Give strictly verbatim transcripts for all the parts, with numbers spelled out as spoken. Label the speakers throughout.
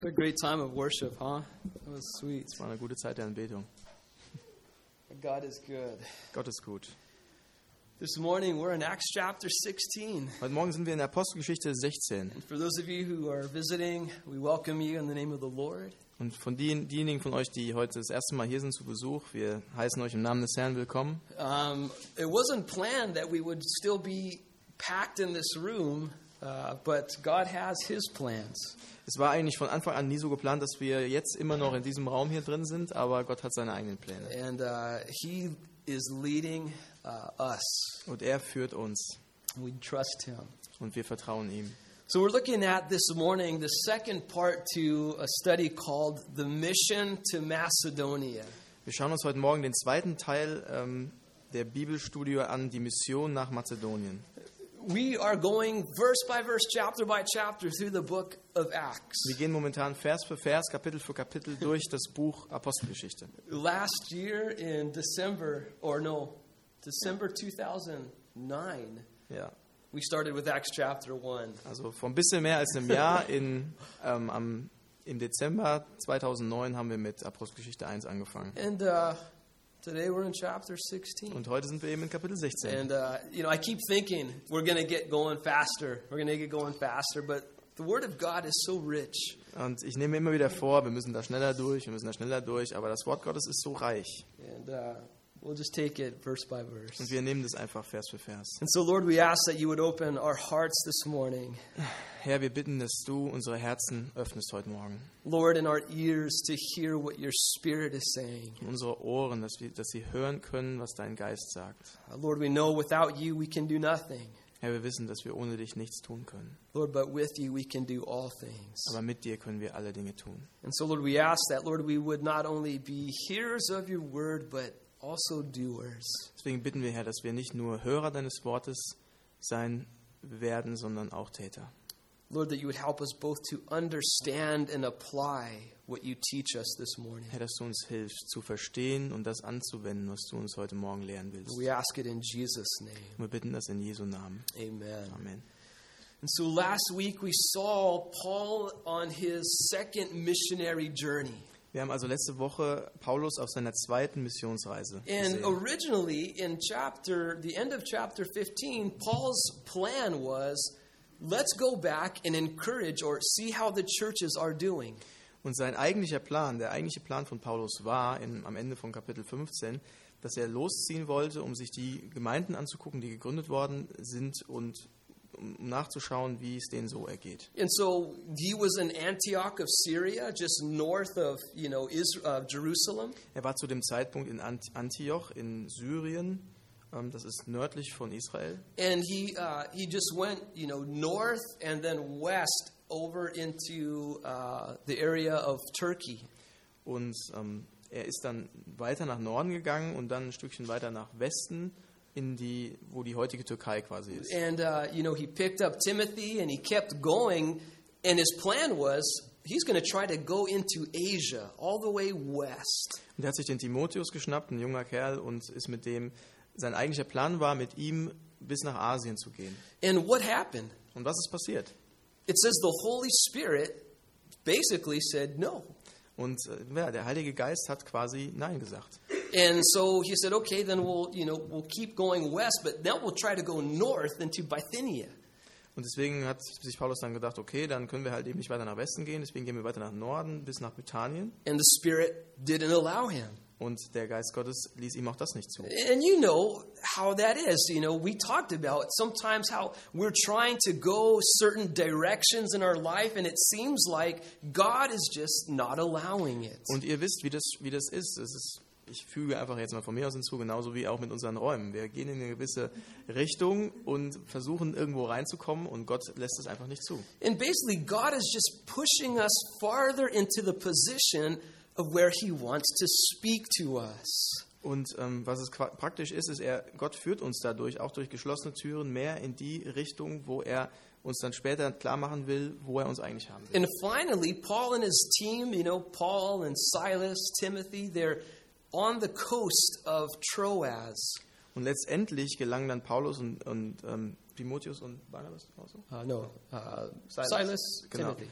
Speaker 1: What a great time of worship, huh? That was sweet.
Speaker 2: Es war eine gute Zeit der Anbetung.
Speaker 1: God is good.
Speaker 2: Gott ist gut.
Speaker 1: This morning we're in Acts chapter sixteen.
Speaker 2: Heute Morgen sind wir in der Apostelgeschichte sechzehn.
Speaker 1: And for those of you who are visiting, we welcome you in the name of the Lord.
Speaker 2: Und von den, diejenigen von euch, die heute das erste Mal hier sind zu Besuch, wir heißen euch im Namen des Herrn willkommen.
Speaker 1: Um, it wasn't planned that we would still be packed in this room, uh, but God has His plans.
Speaker 2: Es war eigentlich von Anfang an nie so geplant, dass wir jetzt immer noch in diesem Raum hier drin sind, aber Gott hat seine eigenen Pläne.
Speaker 1: And uh, He is leading uh, us.
Speaker 2: Und er führt uns.
Speaker 1: We trust Him.
Speaker 2: Und wir vertrauen ihm.
Speaker 1: So we're looking at this morning the second part to a study called The Mission to Macedonia.
Speaker 2: Wir schauen uns heute Morgen den zweiten Teil ähm, der Bibelstudie an, die Mission nach Mazedonien.
Speaker 1: We are going verse by verse, chapter by chapter through the book of Acts.
Speaker 2: Wir gehen momentan Vers für Vers, Kapitel für Kapitel durch das Buch Apostelgeschichte.
Speaker 1: Last year in December, or no, December two thousand nine,
Speaker 2: Ja.
Speaker 1: we started with Acts chapter one.
Speaker 2: Also vor ein bisschen mehr als einem Jahr, in, ähm, am, im Dezember zweitausendneun, haben wir mit Apostelgeschichte eins angefangen.
Speaker 1: And uh, today we're in chapter sixteen.
Speaker 2: Und heute sind wir eben in Kapitel sechzehn.
Speaker 1: And, uh, you know, I keep thinking we're going to get going faster. We're going to get going faster. But the Word of God is so rich.
Speaker 2: Und ich nehme mir immer wieder vor, wir müssen da schneller durch, wir müssen da schneller durch, aber das Wort Gottes ist so reich.
Speaker 1: And uh, we'll just take it verse by verse.
Speaker 2: Und wir nehmen das einfach Vers für Vers.
Speaker 1: And so, Lord, we ask that you would open our hearts this morning.
Speaker 2: Herr, wir bitten, dass du unsere Herzen öffnest heute Morgen.
Speaker 1: Lord, in our ears to hear what your Spirit is saying.
Speaker 2: Und unsere Ohren, dass, wir, dass sie hören können, was dein Geist sagt.
Speaker 1: Uh, Lord, we know without you we can do nothing.
Speaker 2: Herr, wir wissen, dass wir ohne dich nichts tun können.
Speaker 1: Lord, but with you we can do all things.
Speaker 2: Aber mit dir können wir alle Dinge tun.
Speaker 1: And so, Lord, we ask that, Lord, we would not only be hearers of your word, but also doers.
Speaker 2: Deswegen bitten wir, Herr, dass wir nicht nur Hörer deines Wortes sein werden, sondern auch Täter.
Speaker 1: Lord, that you would help us both to understand and apply what you teach us this morning.
Speaker 2: Herr, dass du uns hilfst, zu verstehen und das anzuwenden, was du uns heute Morgen lehren willst.
Speaker 1: We ask it in Jesus' name.
Speaker 2: Und wir bitten das in Jesu Namen.
Speaker 1: Amen.
Speaker 2: Amen.
Speaker 1: And so last week we saw Paul on his second missionary journey.
Speaker 2: Wir haben also letzte Woche Paulus auf seiner zweiten Missionsreise
Speaker 1: And
Speaker 2: gesehen.
Speaker 1: originally in chapter, the end of chapter fifteen, Paul's plan was, let's go back and encourage or see how the churches are doing.
Speaker 2: Und sein eigentlicher Plan, der eigentliche Plan von Paulus war in, am Ende von Kapitel fünfzehn, dass er losziehen wollte, um sich die Gemeinden anzugucken, die gegründet worden sind und um nachzuschauen, wie es denen so ergeht.
Speaker 1: And so he was in Antioch of Syria, just north of, you know, Israel, uh, Jerusalem.
Speaker 2: Er war zu dem Zeitpunkt in Ant- Antioch in Syrien, ähm, das ist nördlich von Israel.
Speaker 1: And he uh, he just went, you know, north and then west over into uh, the area of Turkey.
Speaker 2: Und ähm, er ist dann weiter nach Norden gegangen und dann ein Stückchen weiter nach Westen, in die, wo die heutige Türkei quasi ist.
Speaker 1: And, uh, you know, he picked up Timothy and he kept going. And his plan was he's going to try to go into Asia, all the way west.
Speaker 2: Und er hat sich den Timotheus geschnappt, ein junger Kerl, und ist mit dem, sein eigentlicher Plan war, mit ihm bis nach Asien zu gehen.
Speaker 1: And what happened?
Speaker 2: Und was ist passiert?
Speaker 1: It says the Holy Spirit basically said no.
Speaker 2: Und äh, ja, der Heilige Geist hat quasi Nein gesagt.
Speaker 1: And so he said, okay, then we'll, you know, we'll keep going west, but then we'll try to go north into Bithynia.
Speaker 2: Und deswegen hat sich Paulus dann gedacht, okay, dann können wir halt eben nicht weiter nach Westen gehen, deswegen gehen wir weiter nach Norden bis nach Britannien.
Speaker 1: And the Spirit didn't allow him.
Speaker 2: Und der Geist Gottes ließ ihm auch das nicht zu.
Speaker 1: And you know how that is. You know, we talked about sometimes how we're trying to go certain directions in our life, and it seems like God is just not allowing it.
Speaker 2: Und ihr wisst, wie das, wie das ist. Es ist. Ich füge einfach jetzt mal von mir aus hinzu, genauso wie auch mit unseren Räumen. Wir gehen in eine gewisse Richtung und versuchen irgendwo reinzukommen und Gott lässt es einfach nicht zu.
Speaker 1: And basically God is just pushing us farther into the position of where he wants to speak to us.
Speaker 2: Und ähm, was es qua- praktisch ist, ist, er, Gott führt uns dadurch, auch durch geschlossene Türen, mehr in die Richtung, wo er uns dann später klar machen will, wo er uns eigentlich haben will.
Speaker 1: And finally, Paul and his team, you know, Paul and Silas, Timothy, they're on the coast of Troas.
Speaker 2: Und letztendlich gelangen dann Paulus und, und ähm, Timotheus und Barnabas auch so?
Speaker 1: Uh, no, uh,
Speaker 2: Silas.
Speaker 1: Silas,
Speaker 2: Genau.
Speaker 1: Timothy.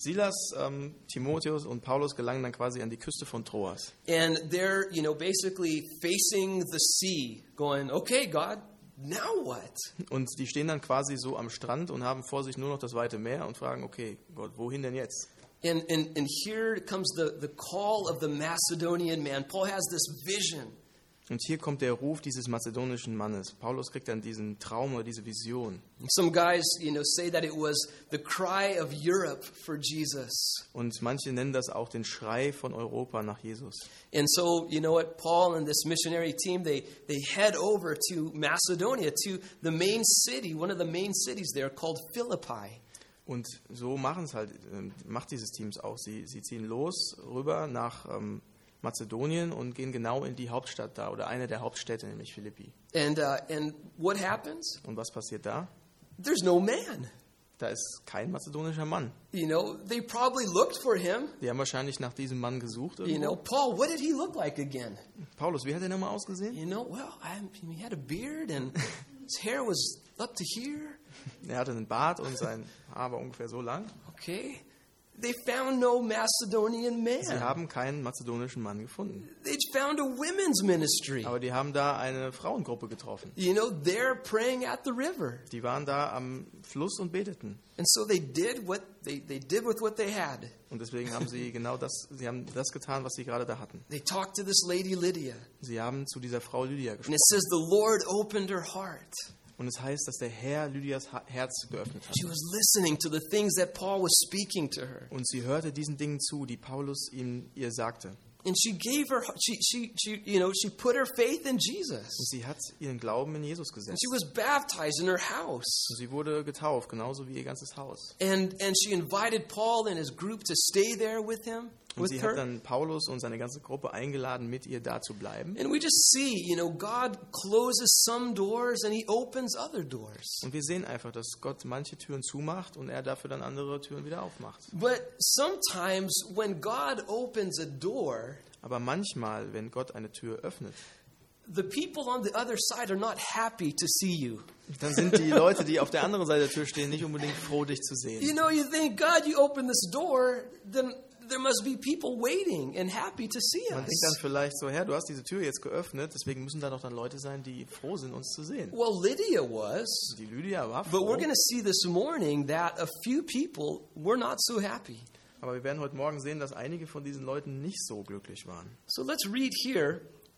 Speaker 2: Silas, ähm, Timotheus und Paulus gelangen dann quasi an die Küste von Troas.
Speaker 1: And they're, you know, basically facing the sea, going, okay, God, now what?
Speaker 2: Und die stehen dann quasi so am Strand und haben vor sich nur noch das weite Meer und fragen, okay, Gott, wohin denn jetzt?
Speaker 1: And, and, and here comes the, the call of the Macedonian man. Paul has this vision.
Speaker 2: Und hier kommt der Ruf dieses mazedonischen Mannes. Paulus kriegt dann diesen Traum oder diese Vision.
Speaker 1: Some guys, you know, say that it was the cry of Europe for Jesus.
Speaker 2: Und manche nennen das auch den Schrei von Europa nach Jesus.
Speaker 1: And so, you know what, Paul and this missionary team, they, they head over to Macedonia, to the main city, one of the main cities there called Philippi.
Speaker 2: Und so machen es halt, macht dieses Team auch. Sie, sie ziehen los rüber nach ähm, Mazedonien und gehen genau in die Hauptstadt da oder eine der Hauptstädte, nämlich Philippi.
Speaker 1: And uh, and what happens?
Speaker 2: Und was passiert da?
Speaker 1: There's no man.
Speaker 2: Da ist kein mazedonischer Mann.
Speaker 1: You know, they probably looked for him.
Speaker 2: Die haben wahrscheinlich nach diesem Mann gesucht.
Speaker 1: You
Speaker 2: Irgendwo.
Speaker 1: know, Paul, what did he look like again?
Speaker 2: Paulus, wie hat er nochmal ausgesehen?
Speaker 1: You know, well, I, he had a beard and his hair was up to here.
Speaker 2: Er hatte einen Bart und sein Haar war ungefähr so lang.
Speaker 1: Okay. They found no Macedonian man.
Speaker 2: Sie haben keinen mazedonischen Mann gefunden.
Speaker 1: They found a women's ministry.
Speaker 2: Aber die haben da eine Frauengruppe getroffen.
Speaker 1: You know, they're praying at the river.
Speaker 2: Die waren da am Fluss und beteten.
Speaker 1: And so they did what they, they did with what they had.
Speaker 2: Und deswegen haben sie genau das, sie haben das getan, was sie gerade da hatten.
Speaker 1: They talked to this lady Lydia.
Speaker 2: Sie haben zu dieser Frau Lydia
Speaker 1: And
Speaker 2: gesprochen.
Speaker 1: it says the Lord opened her heart.
Speaker 2: Und es heißt, dass der Herr Lydias Herz geöffnet hat.
Speaker 1: She was listening to the things that Paul was speaking to her.
Speaker 2: Und sie hörte diesen Dingen zu, die Paulus ihm ihr sagte.
Speaker 1: And she gave her, she, she, she, you know, she put her faith in Jesus.
Speaker 2: Und sie hat ihren Glauben in Jesus
Speaker 1: And
Speaker 2: gesetzt.
Speaker 1: she was baptized in her house.
Speaker 2: Und sie wurde getauft, genauso wie ihr ganzes Haus.
Speaker 1: And, and she invited Paul and his group to stay there with him,
Speaker 2: Und
Speaker 1: with
Speaker 2: sie
Speaker 1: her.
Speaker 2: hat dann Paulus und seine ganze Gruppe eingeladen, mit ihr da zu bleiben.
Speaker 1: And we just see, you know, God closes some doors and he opens other doors.
Speaker 2: Und wir sehen einfach, dass Gott manche Türen zumacht und er dafür dann andere Türen wieder aufmacht.
Speaker 1: But sometimes when God opens a door,
Speaker 2: Aber manchmal, wenn Gott eine Tür öffnet,
Speaker 1: the people on the other side are not happy to see you.
Speaker 2: dann sind die Leute, die auf der anderen Seite der Tür stehen, nicht unbedingt froh, dich zu
Speaker 1: You
Speaker 2: sehen.
Speaker 1: know, you think, God, you open this door, then there must be people waiting and happy to see
Speaker 2: Man denkt dann
Speaker 1: us.
Speaker 2: vielleicht so, Herr, du hast diese Tür jetzt geöffnet, deswegen müssen da doch dann Leute sein, die froh sind, uns zu sehen.
Speaker 1: Well, Lydia was,
Speaker 2: Die Lydia war
Speaker 1: but we're
Speaker 2: froh,
Speaker 1: going to see this morning that a few people were not so happy.
Speaker 2: aber wir werden heute Morgen sehen, dass einige von diesen Leuten nicht so glücklich waren.
Speaker 1: So let's read here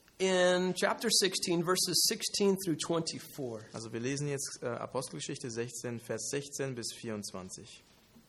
Speaker 1: in chapter sixteen, verses sixteen through twenty-four.
Speaker 2: Also wir lesen jetzt äh, Apostelgeschichte sechzehn, Vers sechzehn bis vierundzwanzig.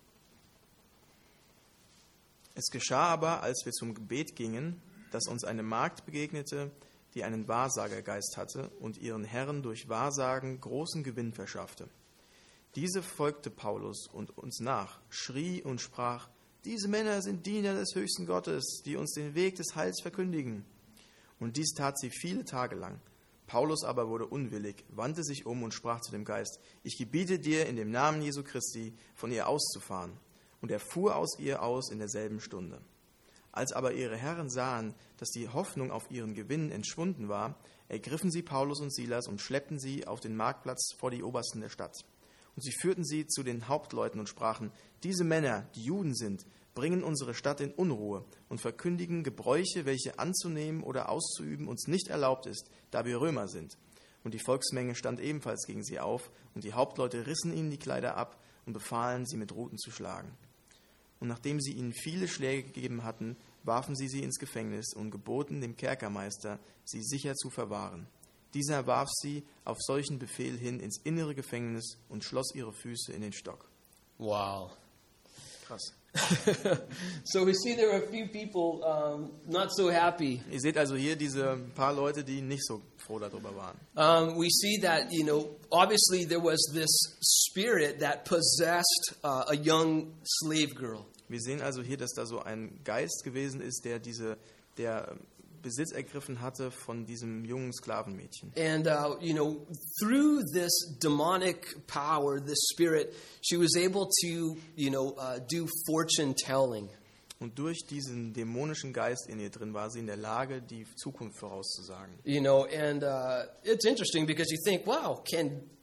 Speaker 2: Es geschah aber, als wir zum Gebet gingen, dass uns eine Magd begegnete, die einen Wahrsagergeist hatte und ihren Herren durch Wahrsagen großen Gewinn verschaffte. Diese folgte Paulus und uns nach, schrie und sprach: Diese Männer sind Diener des höchsten Gottes, die uns den Weg des Heils verkündigen. Und dies tat sie viele Tage lang. Paulus aber wurde unwillig, wandte sich um und sprach zu dem Geist: Ich gebiete dir in dem Namen Jesu Christi, von ihr auszufahren. Und er fuhr aus ihr aus in derselben Stunde. Als aber ihre Herren sahen, dass die Hoffnung auf ihren Gewinn entschwunden war, ergriffen sie Paulus und Silas und schleppten sie auf den Marktplatz vor die Obersten der Stadt. Und sie führten sie zu den Hauptleuten und sprachen: Diese Männer, die Juden sind, bringen unsere Stadt in Unruhe und verkündigen Gebräuche, welche anzunehmen oder auszuüben uns nicht erlaubt ist, da wir Römer sind. Und die Volksmenge stand ebenfalls gegen sie auf, und die Hauptleute rissen ihnen die Kleider ab und befahlen, sie mit Ruten zu schlagen. Und nachdem sie ihnen viele Schläge gegeben hatten, warfen sie sie ins Gefängnis und geboten dem Kerkermeister, sie sicher zu verwahren. Dieser warf sie auf solchen Befehl hin ins innere Gefängnis und schloss ihre Füße in den Stock.
Speaker 1: Wow.
Speaker 2: Krass.
Speaker 1: So we see there are a few people um, not so happy.
Speaker 2: Ihr seht also hier diese paar Leute, die nicht so froh darüber waren.
Speaker 1: Um, we see that, you know, obviously there was this spirit that possessed uh, a young slave girl.
Speaker 2: Wir sehen also hier, dass da so ein Geist gewesen ist, der diese, der Besitz ergriffen hatte von diesem jungen Sklavenmädchen.
Speaker 1: And, uh, you know, through this demonic power, this spirit, she was able to, you know, uh, do fortune telling.
Speaker 2: Und durch diesen dämonischen Geist in ihr drin war sie in der Lage, die Zukunft vorauszusagen.
Speaker 1: You know, and uh, it's interesting because you think, wow, can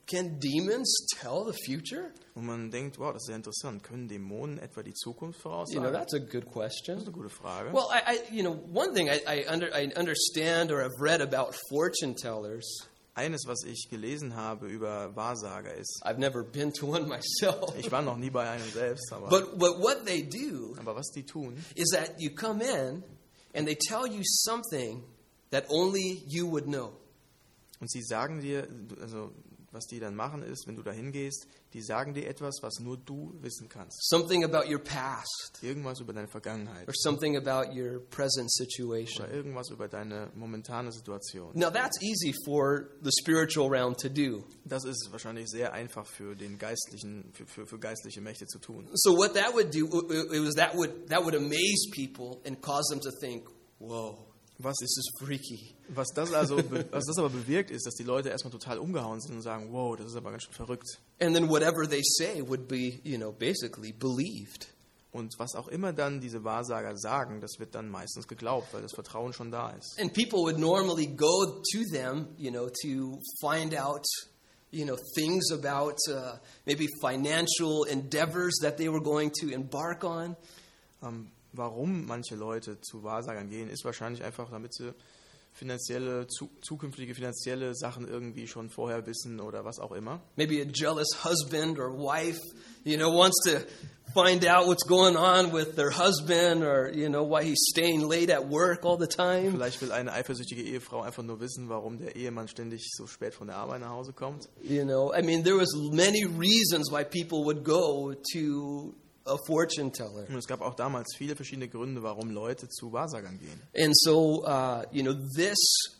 Speaker 1: can demons tell the future?
Speaker 2: Und man denkt, wow, das ist sehr interessant. Können Dämonen etwa die Zukunft
Speaker 1: You know,
Speaker 2: voraussagen?
Speaker 1: that's a good
Speaker 2: Das
Speaker 1: question.
Speaker 2: ist eine gute Frage.
Speaker 1: Well, I, I you know, one thing I, I, under, I understand or have read about fortune tellers.
Speaker 2: Eines, was ich gelesen habe über Wahrsager ist,
Speaker 1: I've never been to one myself.
Speaker 2: ich war noch nie bei einem selbst, aber,
Speaker 1: But but what they do
Speaker 2: aber was die tun,
Speaker 1: is that you come in and they tell you something that only you would know.
Speaker 2: und sie sagen dir, also was die dann machen ist, wenn du da hingehst, die sagen dir etwas, was nur du wissen kannst.
Speaker 1: Something about your past
Speaker 2: Irgendwas über deine Vergangenheit
Speaker 1: or something about your present situation.
Speaker 2: oder irgendwas über deine momentane Situation.
Speaker 1: Now that's easy for the spiritual realm to do.
Speaker 2: Das ist wahrscheinlich sehr einfach für den geistlichen, für, für, für geistliche Mächte zu tun.
Speaker 1: So what that would do, it was that would that would amaze people and cause them to think, "Whoa,
Speaker 2: Was,
Speaker 1: this is freaky."
Speaker 2: was, das also, be- was das aber bewirkt, ist, dass die Leute erstmal total umgehauen sind und sagen, wow, das ist aber ganz schön verrückt.
Speaker 1: And then whatever they say would be, you know, basically believed.
Speaker 2: Und was auch immer dann diese Wahrsager sagen, das wird dann meistens geglaubt, weil das Vertrauen schon da ist.
Speaker 1: And people would normally go to them, you know, to find out, you know, things about uh, maybe financial endeavors that they were going to embark on.
Speaker 2: Ähm, warum manche Leute zu Wahrsagern gehen, ist wahrscheinlich einfach, damit sie finanzielle, zu, zukünftige finanzielle Sachen irgendwie schon vorher wissen oder was auch immer.
Speaker 1: Maybe a jealous husband or wife, you know, wants to find out what's going on with their husband or, you know, why he's staying late at work all the time.
Speaker 2: Vielleicht will eine eifersüchtige Ehefrau einfach nur wissen, warum der Ehemann ständig so spät von der Arbeit nach Hause kommt.
Speaker 1: You know, I mean, there was many reasons why people would go to a fortune teller.
Speaker 2: Und es gab auch damals viele verschiedene Gründe, warum Leute zu Wahrsagern gehen.
Speaker 1: And so, uh, you know, this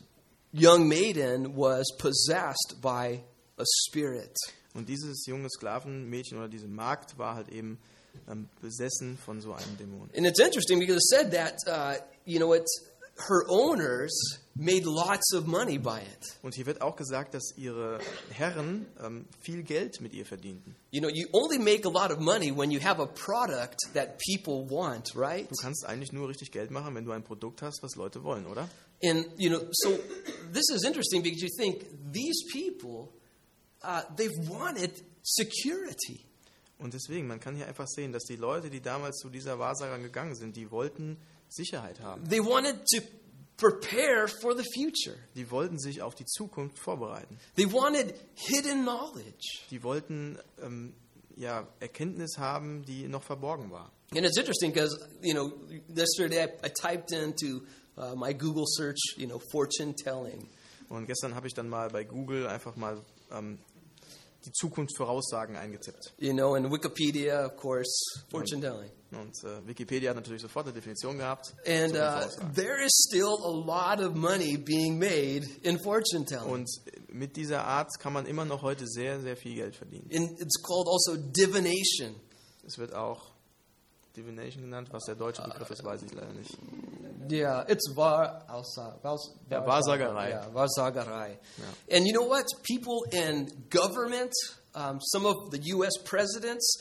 Speaker 1: young maiden was possessed by a spirit.
Speaker 2: Und dieses junge Sklavenmädchen oder diese Magd war halt eben ähm, besessen von so einem Dämon.
Speaker 1: And it's interesting because it said that, uh, you know, it's her owners made lots of money by it.
Speaker 2: Und hier wird auch gesagt, dass ihre Herren ähm, viel Geld mit ihr verdienten.
Speaker 1: You know, you only make a lot of money when you have a product that people want, right?
Speaker 2: Du kannst eigentlich nur richtig Geld machen, wenn du ein Produkt hast, was Leute wollen, oder?
Speaker 1: And, you know, so this is interesting because you think these people, uh, they've wanted security.
Speaker 2: Und deswegen, man kann hier einfach sehen, dass die Leute, die damals zu dieser Wahrsagerin gegangen sind, die wollten Sicherheit haben.
Speaker 1: They wanted to prepare for the future.
Speaker 2: Die wollten sich auf die Zukunft vorbereiten.
Speaker 1: They wanted hidden knowledge.
Speaker 2: Die wollten ähm, ja, Erkenntnis haben, die noch verborgen war.
Speaker 1: And it's interesting because, you know, yesterday I, I typed into uh, my Google search, you know, fortune telling.
Speaker 2: Und gestern habe ich dann mal bei Google einfach mal ähm, die Zukunftsvoraussagen eingetippt.
Speaker 1: You know, in Wikipedia, of course, fortune telling.
Speaker 2: Und äh, Wikipedia hat natürlich sofort eine Definition gehabt.
Speaker 1: And uh,
Speaker 2: Zukunftsvoraussagen.
Speaker 1: there is still a lot of money being made in fortune telling.
Speaker 2: Und mit dieser Art kann man immer noch heute sehr, sehr viel Geld verdienen.
Speaker 1: And it's called also divination.
Speaker 2: Es wird auch Divination genannt, was der deutsche Begriff ist, weiß ich leider nicht.
Speaker 1: Yeah, it's var, alsa, vals,
Speaker 2: Ja, Wahrsagerei.
Speaker 1: Yeah, Wahrsagerei. And you know what? People in government, um, some of the U S presidents,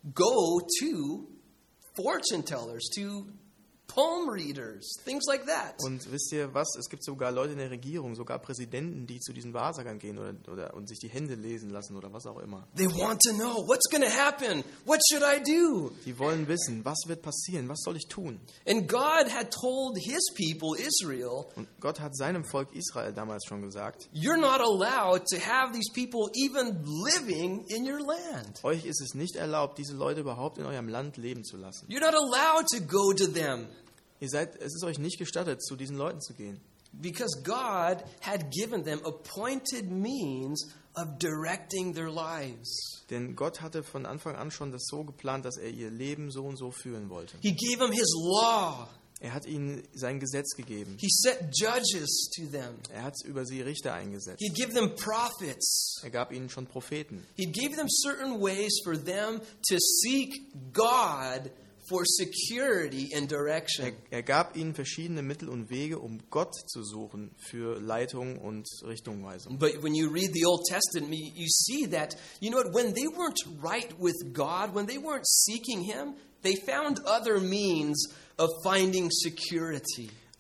Speaker 1: go to fortune tellers, to palm readers, things like that.
Speaker 2: Und wisst ihr was? Es gibt sogar Leute in der Regierung, sogar Präsidenten, die zu diesen Wahrsagern gehen oder, oder und sich die Hände lesen lassen oder was auch immer.
Speaker 1: They want to know what's going to happen. What should I do?
Speaker 2: Die wollen wissen, was wird passieren, was soll ich tun?
Speaker 1: And God had told His people, Israel,
Speaker 2: Und Gott hat seinem Volk Israel damals schon gesagt,
Speaker 1: you're not allowed to have these people even living in your land.
Speaker 2: euch ist es nicht erlaubt, diese Leute überhaupt in eurem Land leben zu lassen.
Speaker 1: You're not allowed to go to them.
Speaker 2: Ihr seid, es ist euch nicht gestattet, zu diesen Leuten zu gehen.
Speaker 1: Because God had given them appointed means of directing their lives.
Speaker 2: Denn Gott hatte von Anfang an schon das so geplant, dass er ihr Leben so und so führen wollte.
Speaker 1: He gave them His law.
Speaker 2: Er hat ihnen sein Gesetz gegeben.
Speaker 1: He set judges to them.
Speaker 2: Er hat über sie Richter eingesetzt.
Speaker 1: He'd give them prophets.
Speaker 2: Er gab ihnen schon Propheten.
Speaker 1: He gave them certain ways for them to seek God for security and direction.
Speaker 2: Er, er gab ihnen verschiedene Mittel und Wege, um Gott zu suchen für Leitung und Richtungweisung.
Speaker 1: But when you read the Old Testament, you see that, you know what, when they weren't right with God, when they weren't seeking Him, they found other means of finding security.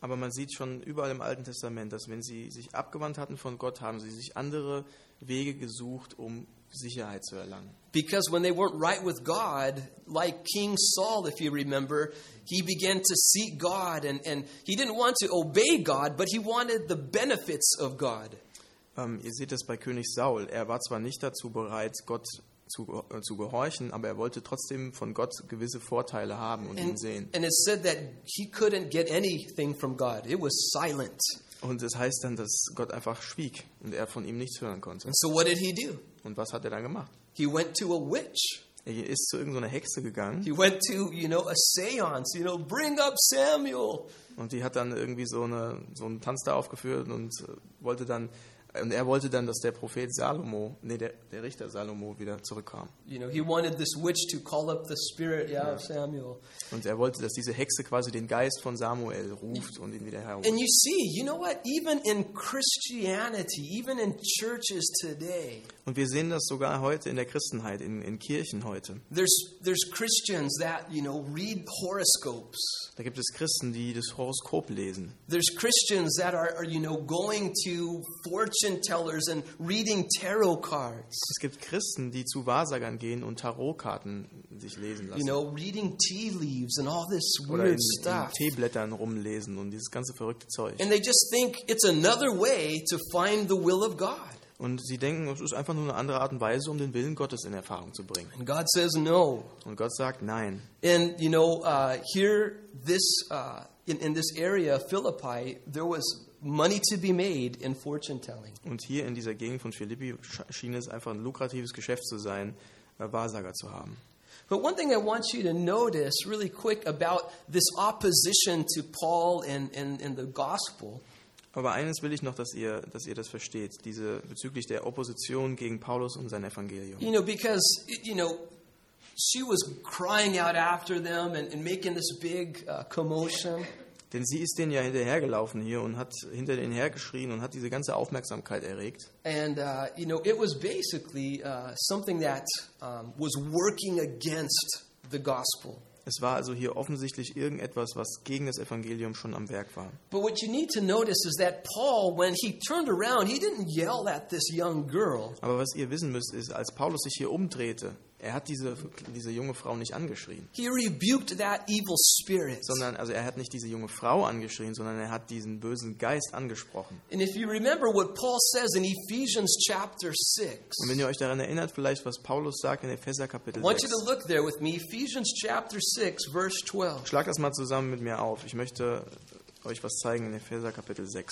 Speaker 2: Aber man sieht schon überall im Alten Testament, dass wenn sie sich abgewandt hatten von Gott, haben sie sich andere Wege gesucht, um Sicherheit zu erlangen.
Speaker 1: Because when they weren't right with God, like King Saul, if you remember, he began to seek God, and, and he didn't want to obey God, but he wanted the benefits of God.
Speaker 2: Ähm, ihr seht das bei König Saul. Er war zwar nicht dazu bereit, Gott zu, äh, zu gehorchen, aber er wollte trotzdem von Gott gewisse Vorteile haben und ihn
Speaker 1: And,
Speaker 2: sehen.
Speaker 1: and it said that he couldn't get anything from God. It was silent.
Speaker 2: Und es heißt dann, dass Gott einfach schwieg und er von ihm nichts hören konnte.
Speaker 1: And so what did he do?
Speaker 2: Und was hat er dann gemacht?
Speaker 1: He went to a witch.
Speaker 2: Er ist zu irgendeiner Hexe gegangen
Speaker 1: He went to, you know, a seance, you know, bring up Samuel.
Speaker 2: und die hat dann irgendwie so, eine, so einen Tanz da aufgeführt und äh, wollte dann Und er wollte dann, dass der Prophet Salomo, nee, der, der Richter Salomo wieder zurückkam.
Speaker 1: You know, he wanted this witch to call up the spirit, yeah, of Samuel.
Speaker 2: Und er wollte, dass diese Hexe quasi den Geist von Samuel ruft und ihn wieder herruft.
Speaker 1: And you see, you know what? Even in Christianity, even in churches today,
Speaker 2: Und wir sehen das sogar heute in der Christenheit, in, in Kirchen heute.
Speaker 1: there's there's Christians that, you know, read horoscopes.
Speaker 2: Da gibt es Christen, die das Horoskop lesen.
Speaker 1: There's Christians that are, are, you know, going to fortune tellers and reading tarot cards.
Speaker 2: Es gibt Christen, die zu Wahrsagern gehen und Tarotkarten sich lesen
Speaker 1: You
Speaker 2: lassen.
Speaker 1: know, reading tea leaves and all this
Speaker 2: Oder in,
Speaker 1: weird
Speaker 2: in
Speaker 1: stuff.
Speaker 2: Teeblättern rumlesen und dieses ganze verrückte Zeug.
Speaker 1: And they just think it's another way to find the will of God.
Speaker 2: Und sie denken, es ist einfach nur eine andere Art und Weise, um den Willen Gottes in Erfahrung zu bringen.
Speaker 1: And God says no.
Speaker 2: Und Gott sagt nein.
Speaker 1: And, you know, uh, here, this, uh, in, in this area of Philippi, there was money to be made in fortune telling.
Speaker 2: Und hier in dieser Gegend von Philippi sch- schien es einfach ein lukratives Geschäft zu sein, äh, Wahrsager zu haben.
Speaker 1: But one thing I want you to notice really quick about this opposition to Paul and, and, and the gospel
Speaker 2: Aber eines will ich noch, dass ihr, dass ihr das versteht, diese bezüglich der Opposition gegen Paulus und sein Evangelium.
Speaker 1: You know, because, you know, she was crying out after them and, and making this big uh, commotion.
Speaker 2: Denn sie ist denen ja hinterhergelaufen hier und hat hinter denen hergeschrien und hat diese ganze Aufmerksamkeit erregt.
Speaker 1: And, uh, you know, it was basically uh, something that um, was working against the gospel.
Speaker 2: Es war also hier offensichtlich irgendetwas, was gegen das Evangelium schon am Werk war.
Speaker 1: But what you need to notice is that Paul, when he turned around, he didn't yell at this young girl.
Speaker 2: Aber was ihr wissen müsst, ist, als Paulus sich hier umdrehte, er hat diese, diese junge Frau nicht angeschrien.
Speaker 1: He rebuked that evil spirit.
Speaker 2: Sondern, also er hat nicht diese junge Frau angeschrien, sondern er hat diesen bösen Geist angesprochen.
Speaker 1: And if you remember what Paul says in Ephesians chapter six,
Speaker 2: Und wenn ihr euch daran erinnert, vielleicht was Paulus sagt in Epheser Kapitel
Speaker 1: I want you
Speaker 2: sechs.
Speaker 1: to look there with me, Ephesians chapter six, verse twelve.
Speaker 2: Schlag das mal zusammen mit mir auf. Ich möchte euch was zeigen in Epheser Kapitel sechs.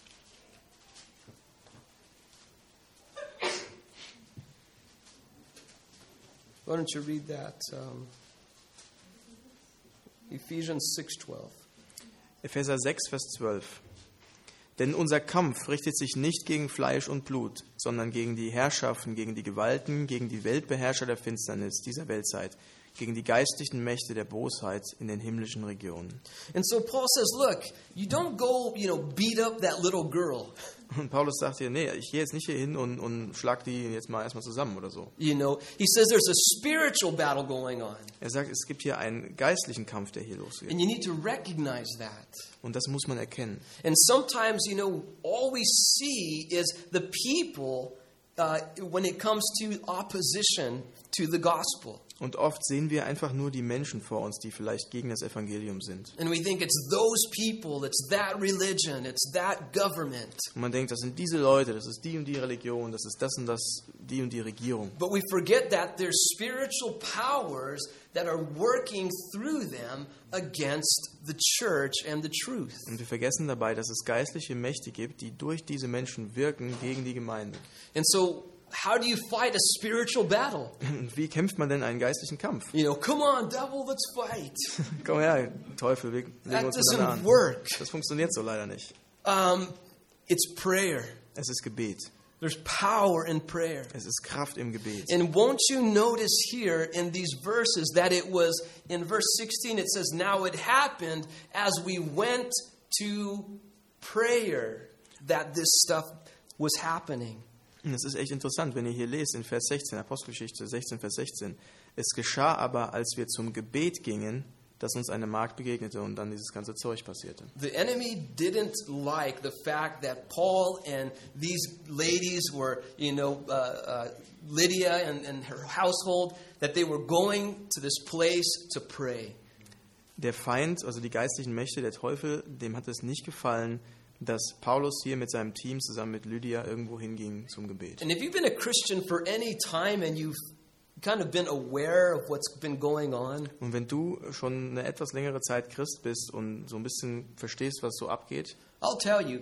Speaker 1: Why don't you read that? Um, Ephesians six twelve.
Speaker 2: Epheser sechs, Vers zwölf. Denn unser Kampf richtet sich nicht gegen Fleisch und Blut, sondern gegen die Herrschaften, gegen die Gewalten, gegen die Weltbeherrscher der Finsternis dieser Weltzeit, gegen die geistlichen Mächte der Bosheit in den himmlischen Regionen.
Speaker 1: And so Paul says, look, you don't go, you know, beat up that little girl.
Speaker 2: Und Paulus sagt hier, nee, ich gehe jetzt nicht hier hin und, und schlag die jetzt mal erstmal zusammen oder so.
Speaker 1: You know, he says there's a spiritual battle going on.
Speaker 2: Er sagt, es gibt hier einen geistlichen Kampf, der hier losgeht.
Speaker 1: And you need to recognize that.
Speaker 2: Und das muss man erkennen.
Speaker 1: And sometimes, you know, all we see is the people uh, when it comes to opposition to the gospel.
Speaker 2: Und oft sehen wir einfach nur die Menschen vor uns, die vielleicht gegen das Evangelium sind.
Speaker 1: And we think it's those people, it's that religion, it's that government.
Speaker 2: Und man denkt, das sind diese Leute, das ist die und die Religion, das ist das und das, die und die Regierung.
Speaker 1: But we forget that there's spiritual powers that are working through them against the church and the truth.
Speaker 2: Und wir vergessen dabei, dass es geistliche Mächte gibt, die durch diese Menschen wirken gegen die Gemeinde.
Speaker 1: And so how do you fight a spiritual battle?
Speaker 2: Und wie kämpft man denn einen geistlichen Kampf?
Speaker 1: You know, come on, devil, let's fight.
Speaker 2: Komm her, Teufel, wir legen
Speaker 1: That
Speaker 2: uns miteinander
Speaker 1: doesn't
Speaker 2: an.
Speaker 1: work.
Speaker 2: Das funktioniert so leider nicht.
Speaker 1: Um, it's prayer.
Speaker 2: Es ist Gebet.
Speaker 1: There's power in prayer.
Speaker 2: Es ist Kraft im Gebet.
Speaker 1: And won't you notice here in these verses that it was, in verse sixteen, it says, now it happened as we went to prayer that this stuff was happening.
Speaker 2: Und es ist echt interessant, wenn ihr hier lest in Vers sechzehn, Apostelgeschichte sechzehn, Vers sechzehn. Es geschah aber, als wir zum Gebet gingen, dass uns eine Magd begegnete und dann dieses ganze Zeug passierte.
Speaker 1: The enemy didn't like the fact that Paul and these ladies were, you know, uh, uh, Lydia and, and her household, that they were going to this place to pray.
Speaker 2: Der Feind, also die geistlichen Mächte, der Teufel, dem hat es nicht gefallen, dass Paulus hier mit seinem Team zusammen mit Lydia irgendwo hinging zum Gebet.
Speaker 1: And if you've been a Christian for any time and you've kind of been aware of what's been going on,
Speaker 2: Und wenn du schon eine etwas längere Zeit Christ bist und so ein bisschen verstehst, was so abgeht,
Speaker 1: I'll tell you,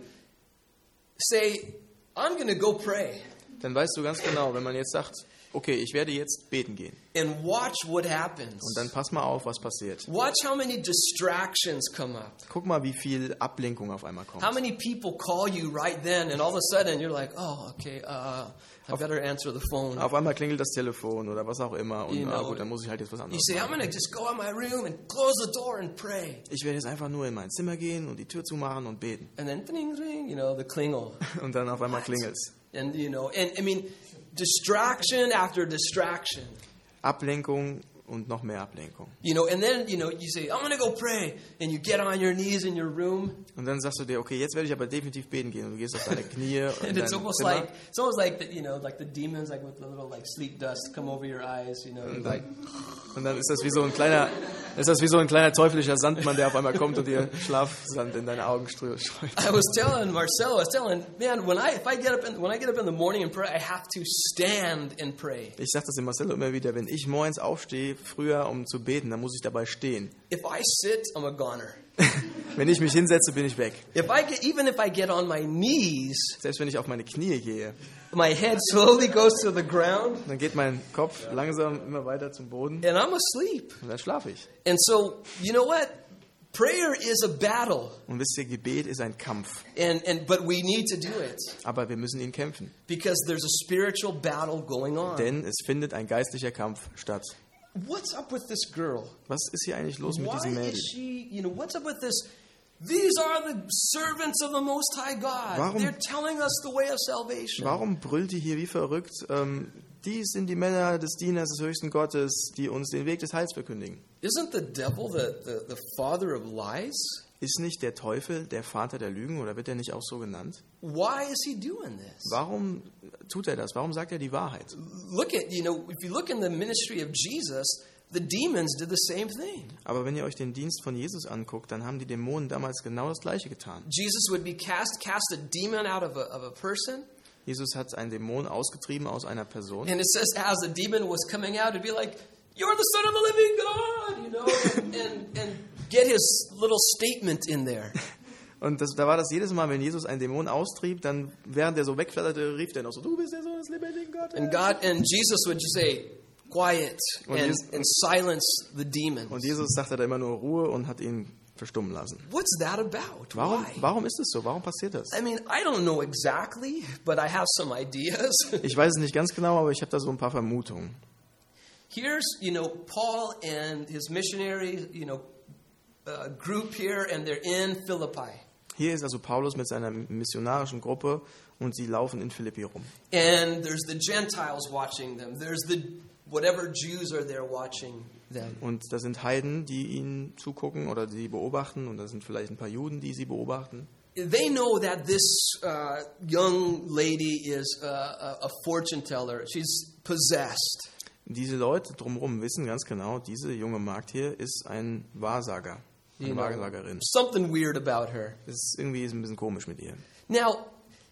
Speaker 1: say, I'm going to go pray.
Speaker 2: dann weißt du ganz genau, wenn man jetzt sagt, okay, ich werde jetzt beten gehen.
Speaker 1: And watch what happens.
Speaker 2: Und dann pass mal auf, was passiert.
Speaker 1: Watch how many distractions come up.
Speaker 2: Guck mal, wie viel Ablenkung auf einmal kommt.
Speaker 1: How many people call you right then and all of a sudden you're like, oh, okay, uh, I better answer the phone.
Speaker 2: Auf einmal klingelt das Telefon oder was auch immer und
Speaker 1: You
Speaker 2: ah,
Speaker 1: know,
Speaker 2: gut, dann muss ich halt jetzt was
Speaker 1: You
Speaker 2: anderes
Speaker 1: say, I'm
Speaker 2: machen.
Speaker 1: going to just go in my room and close the door and pray.
Speaker 2: Ich werde jetzt einfach nur in mein Zimmer gehen und die Tür zumachen und beten.
Speaker 1: And then, ding, ding, you know, the klingel.
Speaker 2: Und dann auf einmal klingelt's.
Speaker 1: And, you know, and I mean, distraction after distraction.
Speaker 2: Ablenkung und noch mehr Ablenkung.
Speaker 1: You know, and then, you know, you say, I'm going to go pray. And you get on your knees in your room.
Speaker 2: Und dann sagst du dir, okay, jetzt werde ich aber definitiv beten gehen. Und du gehst auf deine Knie in
Speaker 1: And it's
Speaker 2: dein
Speaker 1: almost
Speaker 2: Zimmer.
Speaker 1: like, it's almost like, the, you know, like the demons, like with the little, like, sleep dust come over your eyes, you know, like,
Speaker 2: Und dann ist das wie so ein kleiner, ist das wie so ein kleiner teuflischer Sandmann, der auf einmal kommt und dir Schlafsand in deine Augen streut.
Speaker 1: I was telling Marcelo, I was telling, man, when I, if I get up in, when I get up in the morning and pray, I have to stand and pray.
Speaker 2: Ich sage das dem Marcelo immer wieder, wenn ich morgens aufstehe, früher um zu beten, dann muss ich dabei stehen.
Speaker 1: If I sit, I'm a goner.
Speaker 2: Wenn ich mich hinsetze, bin ich weg.
Speaker 1: If I get, even if I get on my knees,
Speaker 2: Selbst wenn ich auf meine Knie gehe,
Speaker 1: my head slowly goes to the ground
Speaker 2: dann geht mein Kopf langsam immer weiter zum Boden
Speaker 1: and I'm asleep.
Speaker 2: und dann schlafe ich.
Speaker 1: And so, you know what? Prayer is a battle.
Speaker 2: Und wisst ihr, Gebet ist ein Kampf.
Speaker 1: And, and, but we need to do it
Speaker 2: Aber wir müssen ihn kämpfen.
Speaker 1: because there's a spiritual battle going on.
Speaker 2: Denn es findet ein geistlicher Kampf statt.
Speaker 1: What's up with this girl?
Speaker 2: Was ist hier eigentlich los mit
Speaker 1: Why
Speaker 2: diesem Mädel?
Speaker 1: is she, you know, what's up with this? These are the servants of the Most High God.
Speaker 2: Warum-
Speaker 1: They're telling us the way of salvation.
Speaker 2: Warum brüllt die hier wie verrückt? Ähm, dies sind die Männer des Dieners des höchsten Gottes, die uns den Weg des Heils verkündigen.
Speaker 1: Isn't the devil the, the, the father of lies?
Speaker 2: Ist nicht der Teufel der Vater der Lügen oder wird er nicht auch so genannt?
Speaker 1: Why is he doing this?
Speaker 2: Warum tut er das? Warum sagt er die Wahrheit?
Speaker 1: Look at, you know, if you look in the ministry of Jesus, the demons did the same thing.
Speaker 2: Aber wenn ihr euch den Dienst von Jesus anguckt, dann haben die Dämonen damals genau das Gleiche getan.
Speaker 1: Jesus would be cast, cast a demon out of a, of a person.
Speaker 2: Jesus hat einen Dämon ausgetrieben aus einer Person.
Speaker 1: And it says as the demon was coming out, it'd be like, you're the son of the living God, you know, and, and, and get his little statement in there.
Speaker 2: Und das, da war das jedes Mal, wenn Jesus einen Dämon austrieb, dann während er so wegflatterte, rief er noch so, du bist der Sohn des lebendigen Gottes.
Speaker 1: And God and Jesus would just say, quiet,
Speaker 2: Und
Speaker 1: and,
Speaker 2: Jesus-
Speaker 1: and silence the demons.
Speaker 2: Und Jesus sagte da immer nur Ruhe und hat ihn verstummen lassen.
Speaker 1: What's that about?
Speaker 2: Warum,
Speaker 1: Why?
Speaker 2: warum ist es so? Warum passiert das?
Speaker 1: I mean, I don't know exactly, but I have some ideas.
Speaker 2: Ich weiß es nicht ganz genau, aber ich habe da so ein paar Vermutungen.
Speaker 1: Here's, you know, Paul and his missionary, you know, uh, group here, and they're in Philippi.
Speaker 2: Hier ist also Paulus mit seiner missionarischen Gruppe und sie laufen in Philippi rum.
Speaker 1: And there's the Gentiles watching them. There's the whatever Jews are there watching them.
Speaker 2: Und da sind Heiden, die ihnen zugucken oder die beobachten und da sind vielleicht ein paar Juden, die sie beobachten.
Speaker 1: They know that this uh, young lady is uh, a, a fortune teller. She's possessed.
Speaker 2: Diese Leute drumherum wissen ganz genau, diese junge Magd hier ist ein Wahrsager, eine
Speaker 1: You know,
Speaker 2: Wahrsagerin.
Speaker 1: something weird about her.
Speaker 2: Es ist irgendwie ist ein bisschen komisch mit ihr.
Speaker 1: Now,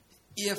Speaker 1: if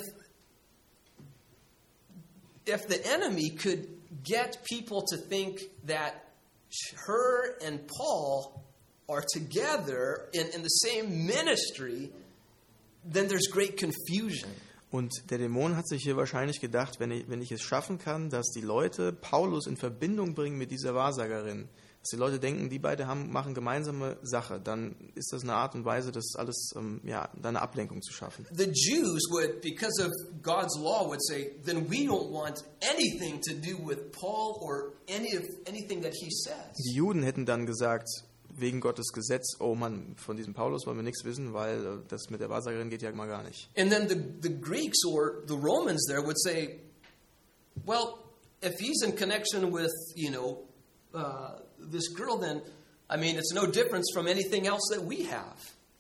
Speaker 1: if the enemy could get people to think that her and Paul are together in, in the same ministry, then there's great confusion.
Speaker 2: Und der Dämon hat sich hier wahrscheinlich gedacht, wenn ich, wenn ich es schaffen kann, dass die Leute Paulus in Verbindung bringen mit dieser Wahrsagerin, dass die Leute denken, die beiden haben, machen gemeinsame Sache, dann ist das eine Art und Weise, das alles, ähm, ja, da eine Ablenkung zu schaffen.
Speaker 1: The Jews would, because of God's law, would say, then we don't want anything to do with Paul or any of anything that he says.
Speaker 2: Die Juden hätten dann gesagt, wegen Gottes Gesetz, oh Mann, von diesem Paulus wollen wir nichts wissen, weil äh, das mit der Wahrsagerin geht ja mal gar nicht.
Speaker 1: And then the, the Greeks or the Romans there would say, well, if he's in connection with, you know, uh, this girl, then I mean, it's no difference from anything else that we have.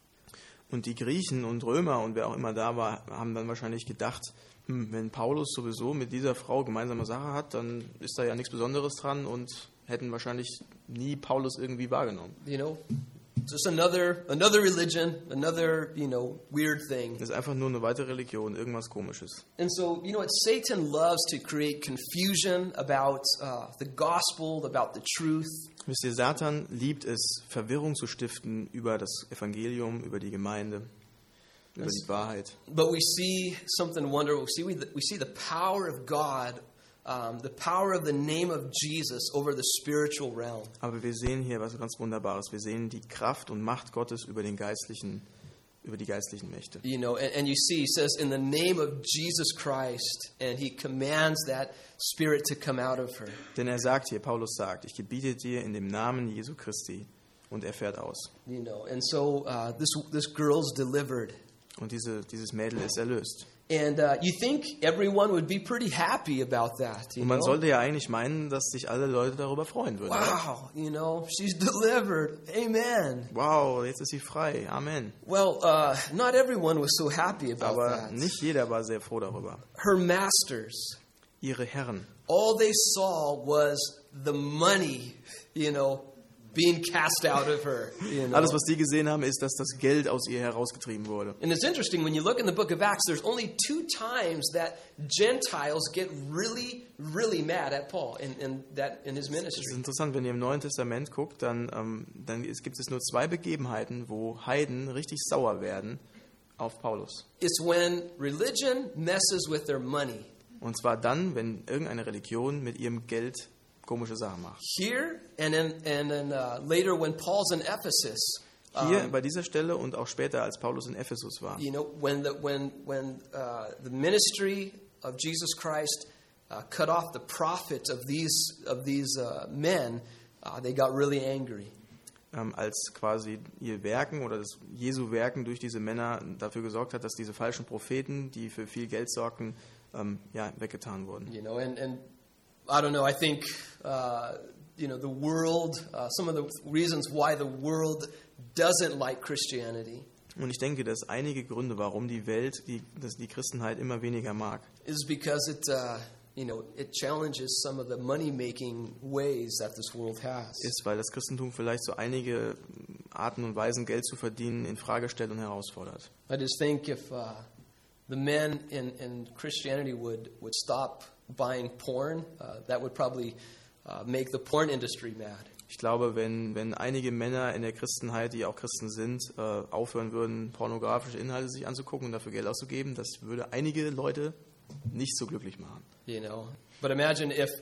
Speaker 2: Und die Griechen und Römer und wer auch immer da war, haben dann wahrscheinlich gedacht, hm, wenn Paulus sowieso mit dieser Frau gemeinsame Sache hat, dann ist da ja nichts Besonderes dran und hätten wahrscheinlich nie Paulus irgendwie wahrgenommen.
Speaker 1: You know, just another another religion, another, you know, weird thing.
Speaker 2: Das ist einfach nur eine weitere Religion, irgendwas Komisches.
Speaker 1: And so, you know what, Satan loves to create confusion about uh, the gospel, about the truth.
Speaker 2: Wisst ihr, Satan liebt es, Verwirrung zu stiften über das Evangelium, über die Gemeinde, über die Wahrheit.
Speaker 1: But we see something wonderful. We see we, we see the power of God, um, the power of the name of Jesus over the spiritual realm.
Speaker 2: Aber wir sehen hier was ganz Wunderbares. Wir sehen die Kraft und Macht Gottes über den geistlichen, über die geistlichen Mächte.
Speaker 1: You know, and, and you see, he says, in the name of Jesus Christ, and he commands that spirit to come out of her.
Speaker 2: Denn er sagt hier, Paulus sagt, ich gebiete dir in dem Namen Jesu Christi, und er fährt aus.
Speaker 1: You know, and so uh, this this girl's delivered.
Speaker 2: Und diese, dieses Mädel ist erlöst.
Speaker 1: And uh, you think everyone would be pretty happy about that, you
Speaker 2: Und man
Speaker 1: know?
Speaker 2: sollte ja eigentlich meinen, dass sich alle Leute darüber freuen würden.
Speaker 1: Wow, you know, she's delivered. Amen.
Speaker 2: Wow, jetzt ist sie frei. Amen.
Speaker 1: Well, uh, not everyone was so happy about
Speaker 2: Aber
Speaker 1: that.
Speaker 2: nicht jeder war sehr froh darüber.
Speaker 1: Her masters,
Speaker 2: Ihre Herren,
Speaker 1: all they saw was the money, you know, being cast out of her. You know?
Speaker 2: alles was die gesehen haben, ist, dass das Geld aus ihr herausgetrieben wurde.
Speaker 1: And it's interesting, when you look in the book of Acts, there's only two times that Gentiles get really, really mad at Paul in, in, that, in his
Speaker 2: Es ist
Speaker 1: ministry.
Speaker 2: interessant, wenn ihr im Neuen Testament guckt, dann, ähm, dann es gibt es nur zwei Begebenheiten, wo Heiden richtig sauer werden auf Paulus.
Speaker 1: It's when religion messes with their money.
Speaker 2: Und zwar dann, wenn irgendeine Religion mit ihrem Geld komische Sachen macht.
Speaker 1: Here and then and then uh, later when Paul's in Ephesus,
Speaker 2: Hier
Speaker 1: um,
Speaker 2: bei dieser Stelle und auch später, als Paulus in Ephesus war.
Speaker 1: you know, when the when when uh, the ministry of Jesus Christ uh, cut off the profit of these of these uh, men, uh, they got really angry.
Speaker 2: Ähm, als quasi ihr Werken oder das Jesu Werken durch diese Männer dafür gesorgt hat, dass diese falschen Propheten, die für viel Geld sorgten, ähm, ja, weggetan wurden.
Speaker 1: You know, and and I don't know. I think uh, you know the world. Uh, some of the reasons why the world doesn't like Christianity
Speaker 2: Und ich denke, dass einige Gründe, warum die Welt die, dass die Christenheit immer weniger mag,
Speaker 1: is because it uh, you know it challenges some of the money-making ways that this world has.
Speaker 2: ist, weil das Christentum vielleicht so einige Arten und Weisen, Geld zu verdienen, in Frage stellt und herausfordert.
Speaker 1: I just think if uh, the men in, in Christianity would would stop buying porn, uh, that would probably uh, make the porn industry mad.
Speaker 2: Ich glaube, wenn, wenn einige Männer in der Christenheit, die auch Christen sind, äh, aufhören würden, pornografische Inhalte sich anzugucken und dafür Geld auszugeben, das würde einige Leute nicht so glücklich machen.
Speaker 1: You know, but imagine if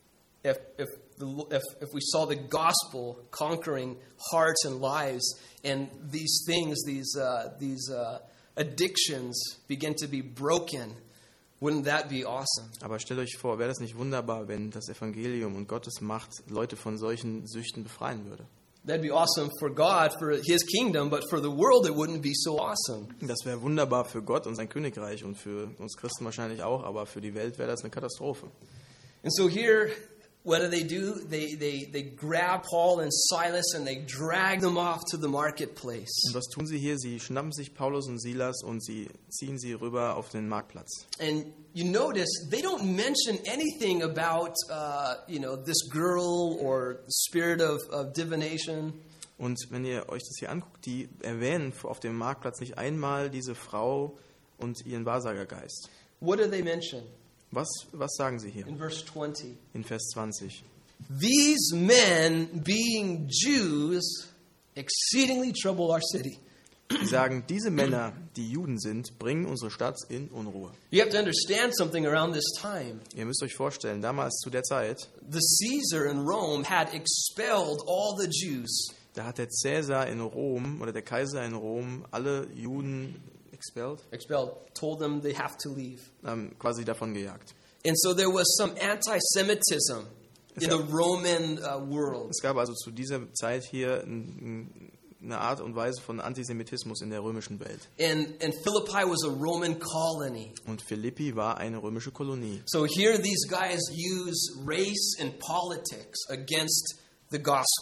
Speaker 1: if if the if if we saw the gospel conquering hearts and lives, and these things, these uh, these uh, addictions begin to be broken. Wouldn't that be awesome?
Speaker 2: Aber stellt euch vor, wäre das nicht wunderbar, wenn das Evangelium und Gottes Macht Leute von solchen Süchten befreien würde?
Speaker 1: That'd be awesome for God, for His kingdom, but for the world it wouldn't be so awesome.
Speaker 2: Das wäre wunderbar für Gott und sein Königreich und für uns Christen wahrscheinlich auch, aber für die Welt wäre das eine Katastrophe.
Speaker 1: And so here, what do they do? They they they grab Paul and Silas and they drag them off to the marketplace.
Speaker 2: Und was tun sie hier? Sie schnappen sich Paulus und Silas und sie ziehen sie rüber auf den Marktplatz.
Speaker 1: And you notice they don't mention anything about uh, you know this girl or spirit of, of divination.
Speaker 2: Und wenn ihr euch das hier anguckt, die erwähnen auf dem Marktplatz nicht einmal diese Frau und ihren Wahrsagergeist.
Speaker 1: What do they mention?
Speaker 2: Was, was sagen sie hier
Speaker 1: In verse twenty.
Speaker 2: in Vers zwanzig?
Speaker 1: These men, being Jews, exceedingly trouble our city.
Speaker 2: Sie sagen, diese Männer, die Juden sind, bringen unsere Stadt in Unruhe.
Speaker 1: You have to understand something around this time.
Speaker 2: Ihr müsst euch vorstellen, damals zu der Zeit,
Speaker 1: The Caesar in Rome had expelled all the Jews.
Speaker 2: da hat der Cäsar in Rom oder der Kaiser in Rom alle Juden expelled,
Speaker 1: Expelled, told them they have to leave.
Speaker 2: ähm, quasi davon gejagt.
Speaker 1: And so there was some anti-Semitism in the Roman uh, world.
Speaker 2: Es gab also zu dieser Zeit hier ein, ein, eine Art und Weise von Antisemitismus in der römischen Welt.
Speaker 1: And, and Philippi was a Roman colony.
Speaker 2: Und Philippi war eine römische Kolonie.
Speaker 1: So here these guys use race and politics against the gospel.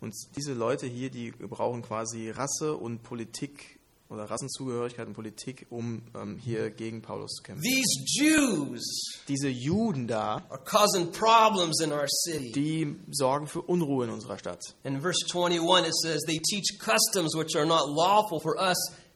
Speaker 2: Und diese Leute hier, die brauchen quasi Rasse und Politik oder Rassenzugehörigkeit und Politik, um ähm, hier gegen Paulus zu kämpfen.
Speaker 1: These Jews
Speaker 2: Diese Juden da,
Speaker 1: are causing problems in our city.
Speaker 2: die sorgen für Unruhe in unserer Stadt.
Speaker 1: In verse twenty-one it says, they teach customs which are not lawful for us,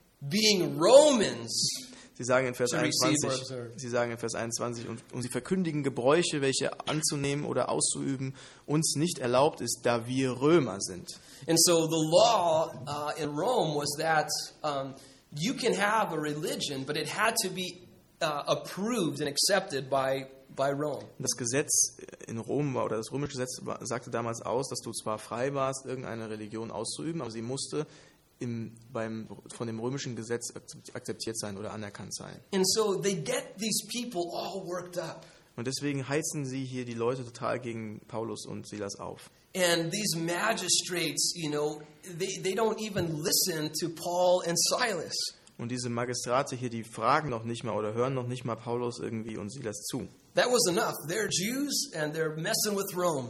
Speaker 1: being Romans.
Speaker 2: Sie sagen in Vers
Speaker 1: To receive or
Speaker 2: einundzwanzig,
Speaker 1: observe.
Speaker 2: sie sagen in Vers einundzwanzig, und, und sie verkündigen Gebräuche, welche anzunehmen oder auszuüben uns nicht erlaubt ist, da wir Römer sind.
Speaker 1: And so the law uh, in Rome was that um, you can have a religion, but it had to be uh, approved and accepted by, by Rome.
Speaker 2: Das Gesetz in Rom war, oder das römische Gesetz war, sagte damals aus, dass du zwar frei warst, irgendeine Religion auszuüben, aber sie musste im, beim, von dem römischen Gesetz akzeptiert sein oder anerkannt sein.
Speaker 1: And so they get these people all worked up.
Speaker 2: Und deswegen heizen sie hier die Leute total gegen Paulus und Silas auf.
Speaker 1: And these magistrates, you know, they, they don't even listen to Paul and Silas.
Speaker 2: Und diese Magistrate hier, die fragen noch nicht mal oder hören noch nicht mal Paulus irgendwie und Silas zu.
Speaker 1: That was enough. They're Jews and they're messing with Rome.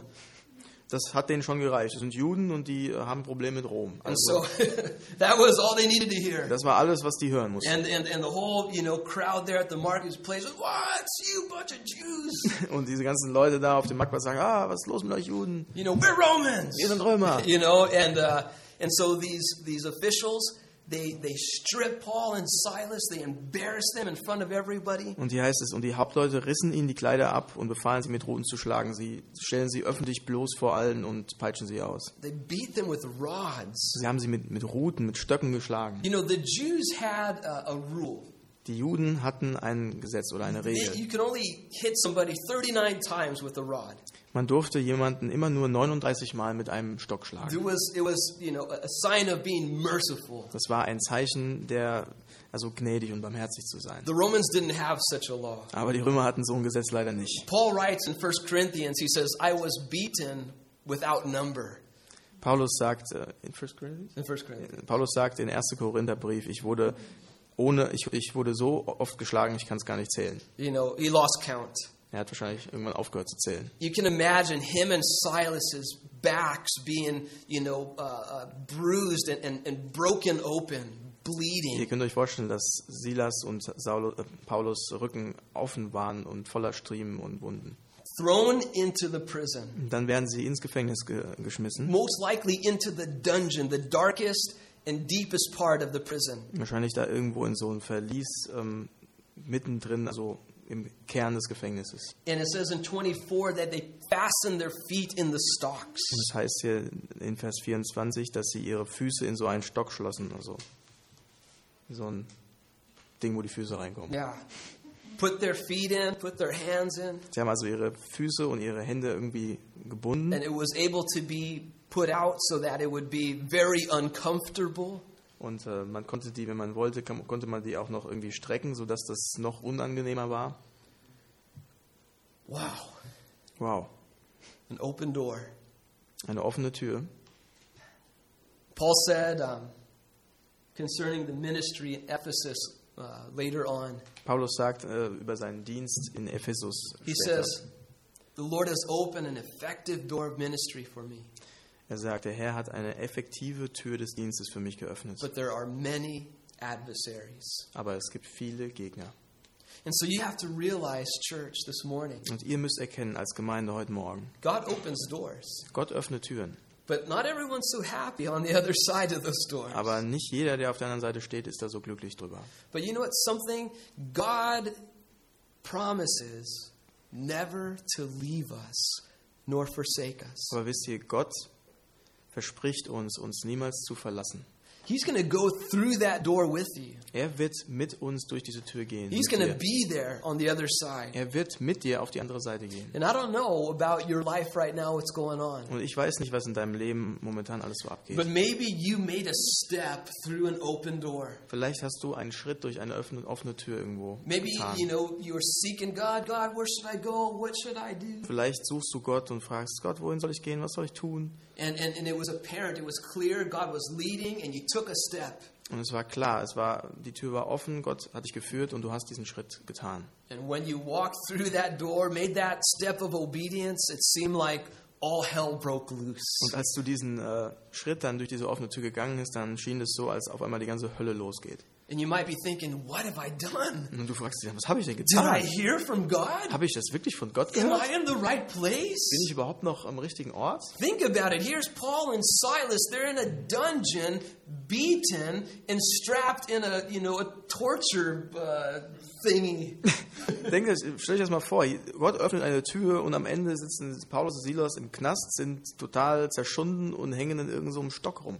Speaker 2: Das hat denen schon gereicht. Das sind Juden und die haben Probleme mit Rom.
Speaker 1: And
Speaker 2: Also,
Speaker 1: so that was all they needed to hear.
Speaker 2: das war alles, was die hören mussten.
Speaker 1: And, and and the whole, you know, crowd there at the marketplace was, what? You bunch of Jews.
Speaker 2: Und diese ganzen Leute da auf dem Marktplatz sagen, ah, was ist los mit euch Juden?
Speaker 1: You know, we're Romans.
Speaker 2: Wir sind Römer.
Speaker 1: You know, and uh, and so these these officials, they they strip Paul and Silas, they embarrass them in front of everybody.
Speaker 2: Und hier heißt es, und die Hauptleute rissen ihnen die Kleider ab und befahlen sie mit Ruten zu schlagen. Sie stellen sie öffentlich bloß vor allen und peitschen sie aus.
Speaker 1: They beat them with rods.
Speaker 2: Sie haben sie mit, mit Ruten, mit Stöcken geschlagen.
Speaker 1: You know, the Jews had a, a rule.
Speaker 2: Die Juden hatten ein Gesetz oder eine Regel.
Speaker 1: You can only hit somebody thirty-nine times with a rod.
Speaker 2: Man durfte jemanden immer nur neununddreißig Mal mit einem Stock schlagen.
Speaker 1: It was, it was, you know, a sign of being merciful.
Speaker 2: Das war ein Zeichen, der, also gnädig und barmherzig zu sein.
Speaker 1: The Romans didn't have such a law.
Speaker 2: Aber die Römer hatten so ein Gesetz leider nicht.
Speaker 1: Paul writes in First Corinthians, he says, I was beaten without number.
Speaker 2: Paulus sagt äh, in First Corinthians?
Speaker 1: In First Corinthians.
Speaker 2: Paulus sagt in ersten Korintherbrief, ich wurde ohne, ich, ich wurde so oft geschlagen, ich kann es gar nicht zählen.
Speaker 1: You know, he lost count.
Speaker 2: Er hat wahrscheinlich irgendwann aufgehört zu zählen.
Speaker 1: You can imagine him and Silas's backs being, you know, uh, uh, bruised and, and, and broken open, bleeding.
Speaker 2: Ihr könnt euch vorstellen, dass Silas und Saulus, äh, Paulus Rücken offen waren und voller Striemen und Wunden.
Speaker 1: Thrown into the prison.
Speaker 2: Dann werden sie ins Gefängnis ge geschmissen.
Speaker 1: Most likely into the dungeon, the darkest and deepest part of the prison.
Speaker 2: Wahrscheinlich da irgendwo in so ein Verlies ähm, mittendrin, also im Kern des Gefängnisses.
Speaker 1: And it says in twenty-four that they fastened their feet in the stocks.
Speaker 2: Und es heißt hier in Vers vierundzwanzig, dass sie ihre Füße in so einen Stock schlossen, also so ein Ding, wo die Füße reinkommen.
Speaker 1: Yeah. Put their feet in, put their hands in,
Speaker 2: Sie haben also ihre Füße und ihre Hände irgendwie gebunden.
Speaker 1: and it was able to be put out so that it would be very uncomfortable.
Speaker 2: Und äh, man konnte die, wenn man wollte, kann, konnte man die auch noch irgendwie strecken, sodass das noch unangenehmer war.
Speaker 1: Wow.
Speaker 2: Wow,
Speaker 1: An open door.
Speaker 2: eine offene Tür.
Speaker 1: Paul said um, concerning the ministry in Ephesus uh, later on,
Speaker 2: Paulus sagt äh, über seinen Dienst in Ephesus
Speaker 1: he
Speaker 2: später.
Speaker 1: says, the Lord has opened an effective door of ministry for me,
Speaker 2: Er sagt, der Herr hat eine effektive Tür des Dienstes für mich geöffnet.
Speaker 1: but there are many adversaries.
Speaker 2: Aber es gibt viele Gegner.
Speaker 1: And so you have to realize, church, this morning,
Speaker 2: Und ihr müsst erkennen als Gemeinde heute Morgen,
Speaker 1: God opens doors,
Speaker 2: Gott öffnet Türen.
Speaker 1: but not everyone's so happy on the other side of those doors.
Speaker 2: Aber nicht jeder, der auf der anderen Seite steht, ist da so glücklich drüber.
Speaker 1: But you know what? Something God promises never to leave us nor forsake us.
Speaker 2: Aber wisst ihr, Gott verspricht uns, uns niemals zu verlassen.
Speaker 1: He's going to go through that door with you.
Speaker 2: Er wird mit uns durch diese Tür gehen.
Speaker 1: He's
Speaker 2: mit
Speaker 1: going to
Speaker 2: dir.
Speaker 1: be there on the other side.
Speaker 2: Er wird mit dir auf die andere Seite gehen.
Speaker 1: And I don't know about your life right now, what's going on.
Speaker 2: Und ich weiß nicht, was in deinem Leben momentan alles so abgeht.
Speaker 1: But maybe you made a step through an open door.
Speaker 2: Vielleicht hast du einen Schritt durch eine offene, offene Tür irgendwo
Speaker 1: Maybe,
Speaker 2: getan.
Speaker 1: you know, you were seeking God. God, where should I go? What should I do?
Speaker 2: Vielleicht suchst du Gott und fragst, Gott, wohin soll ich gehen? Was soll ich tun?
Speaker 1: And, and, and it was apparent, it was clear, God was leading, and you took a step.
Speaker 2: Und es war klar, es war, die Tür war offen, Gott hat dich geführt und du hast diesen Schritt getan.
Speaker 1: And when you walked through that door, made that step of obedience, it seemed like all hell broke loose.
Speaker 2: Und als du diesen äh, Schritt dann durch diese offene Tür gegangen bist, dann schien es so, als auf einmal die ganze Hölle losgeht.
Speaker 1: And you might be thinking, what have I done?
Speaker 2: Und du fragst dich, was habe ich denn
Speaker 1: Did I
Speaker 2: getan?
Speaker 1: hear from God?
Speaker 2: Habe ich das wirklich von Gott
Speaker 1: Am
Speaker 2: gehört?
Speaker 1: I in the right place?
Speaker 2: Bin ich überhaupt noch am richtigen Ort?
Speaker 1: Think about it. Here's Paul and Silas. They're in a dungeon, beaten and strapped in a, you know, a torture uh, thingy.
Speaker 2: Denke, stell dich das mal vor. Gott öffnet eine Tür und am Ende sitzen Paulus und Silas im Knast, sind total zerschunden und hängen in irgendeinem so Stock rum.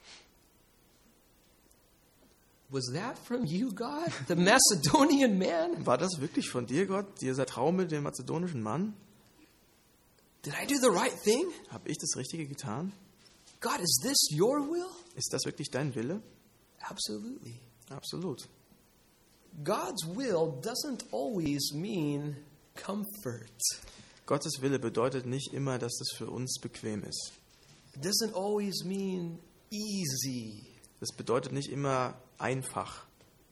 Speaker 1: Was that from you, God? The Macedonian man?
Speaker 2: War das wirklich von dir, Gott, dieser Traum mit dem mazedonischen Mann?
Speaker 1: Did I do the right thing?
Speaker 2: Habe ich das Richtige getan?
Speaker 1: God, is this your will?
Speaker 2: Ist das wirklich dein Wille?
Speaker 1: Absolutely.
Speaker 2: Absolut.
Speaker 1: God's will doesn't always mean comfort.
Speaker 2: Gottes Wille bedeutet nicht immer, dass das für uns bequem ist.
Speaker 1: It doesn't always mean easy.
Speaker 2: Das bedeutet nicht immer einfach.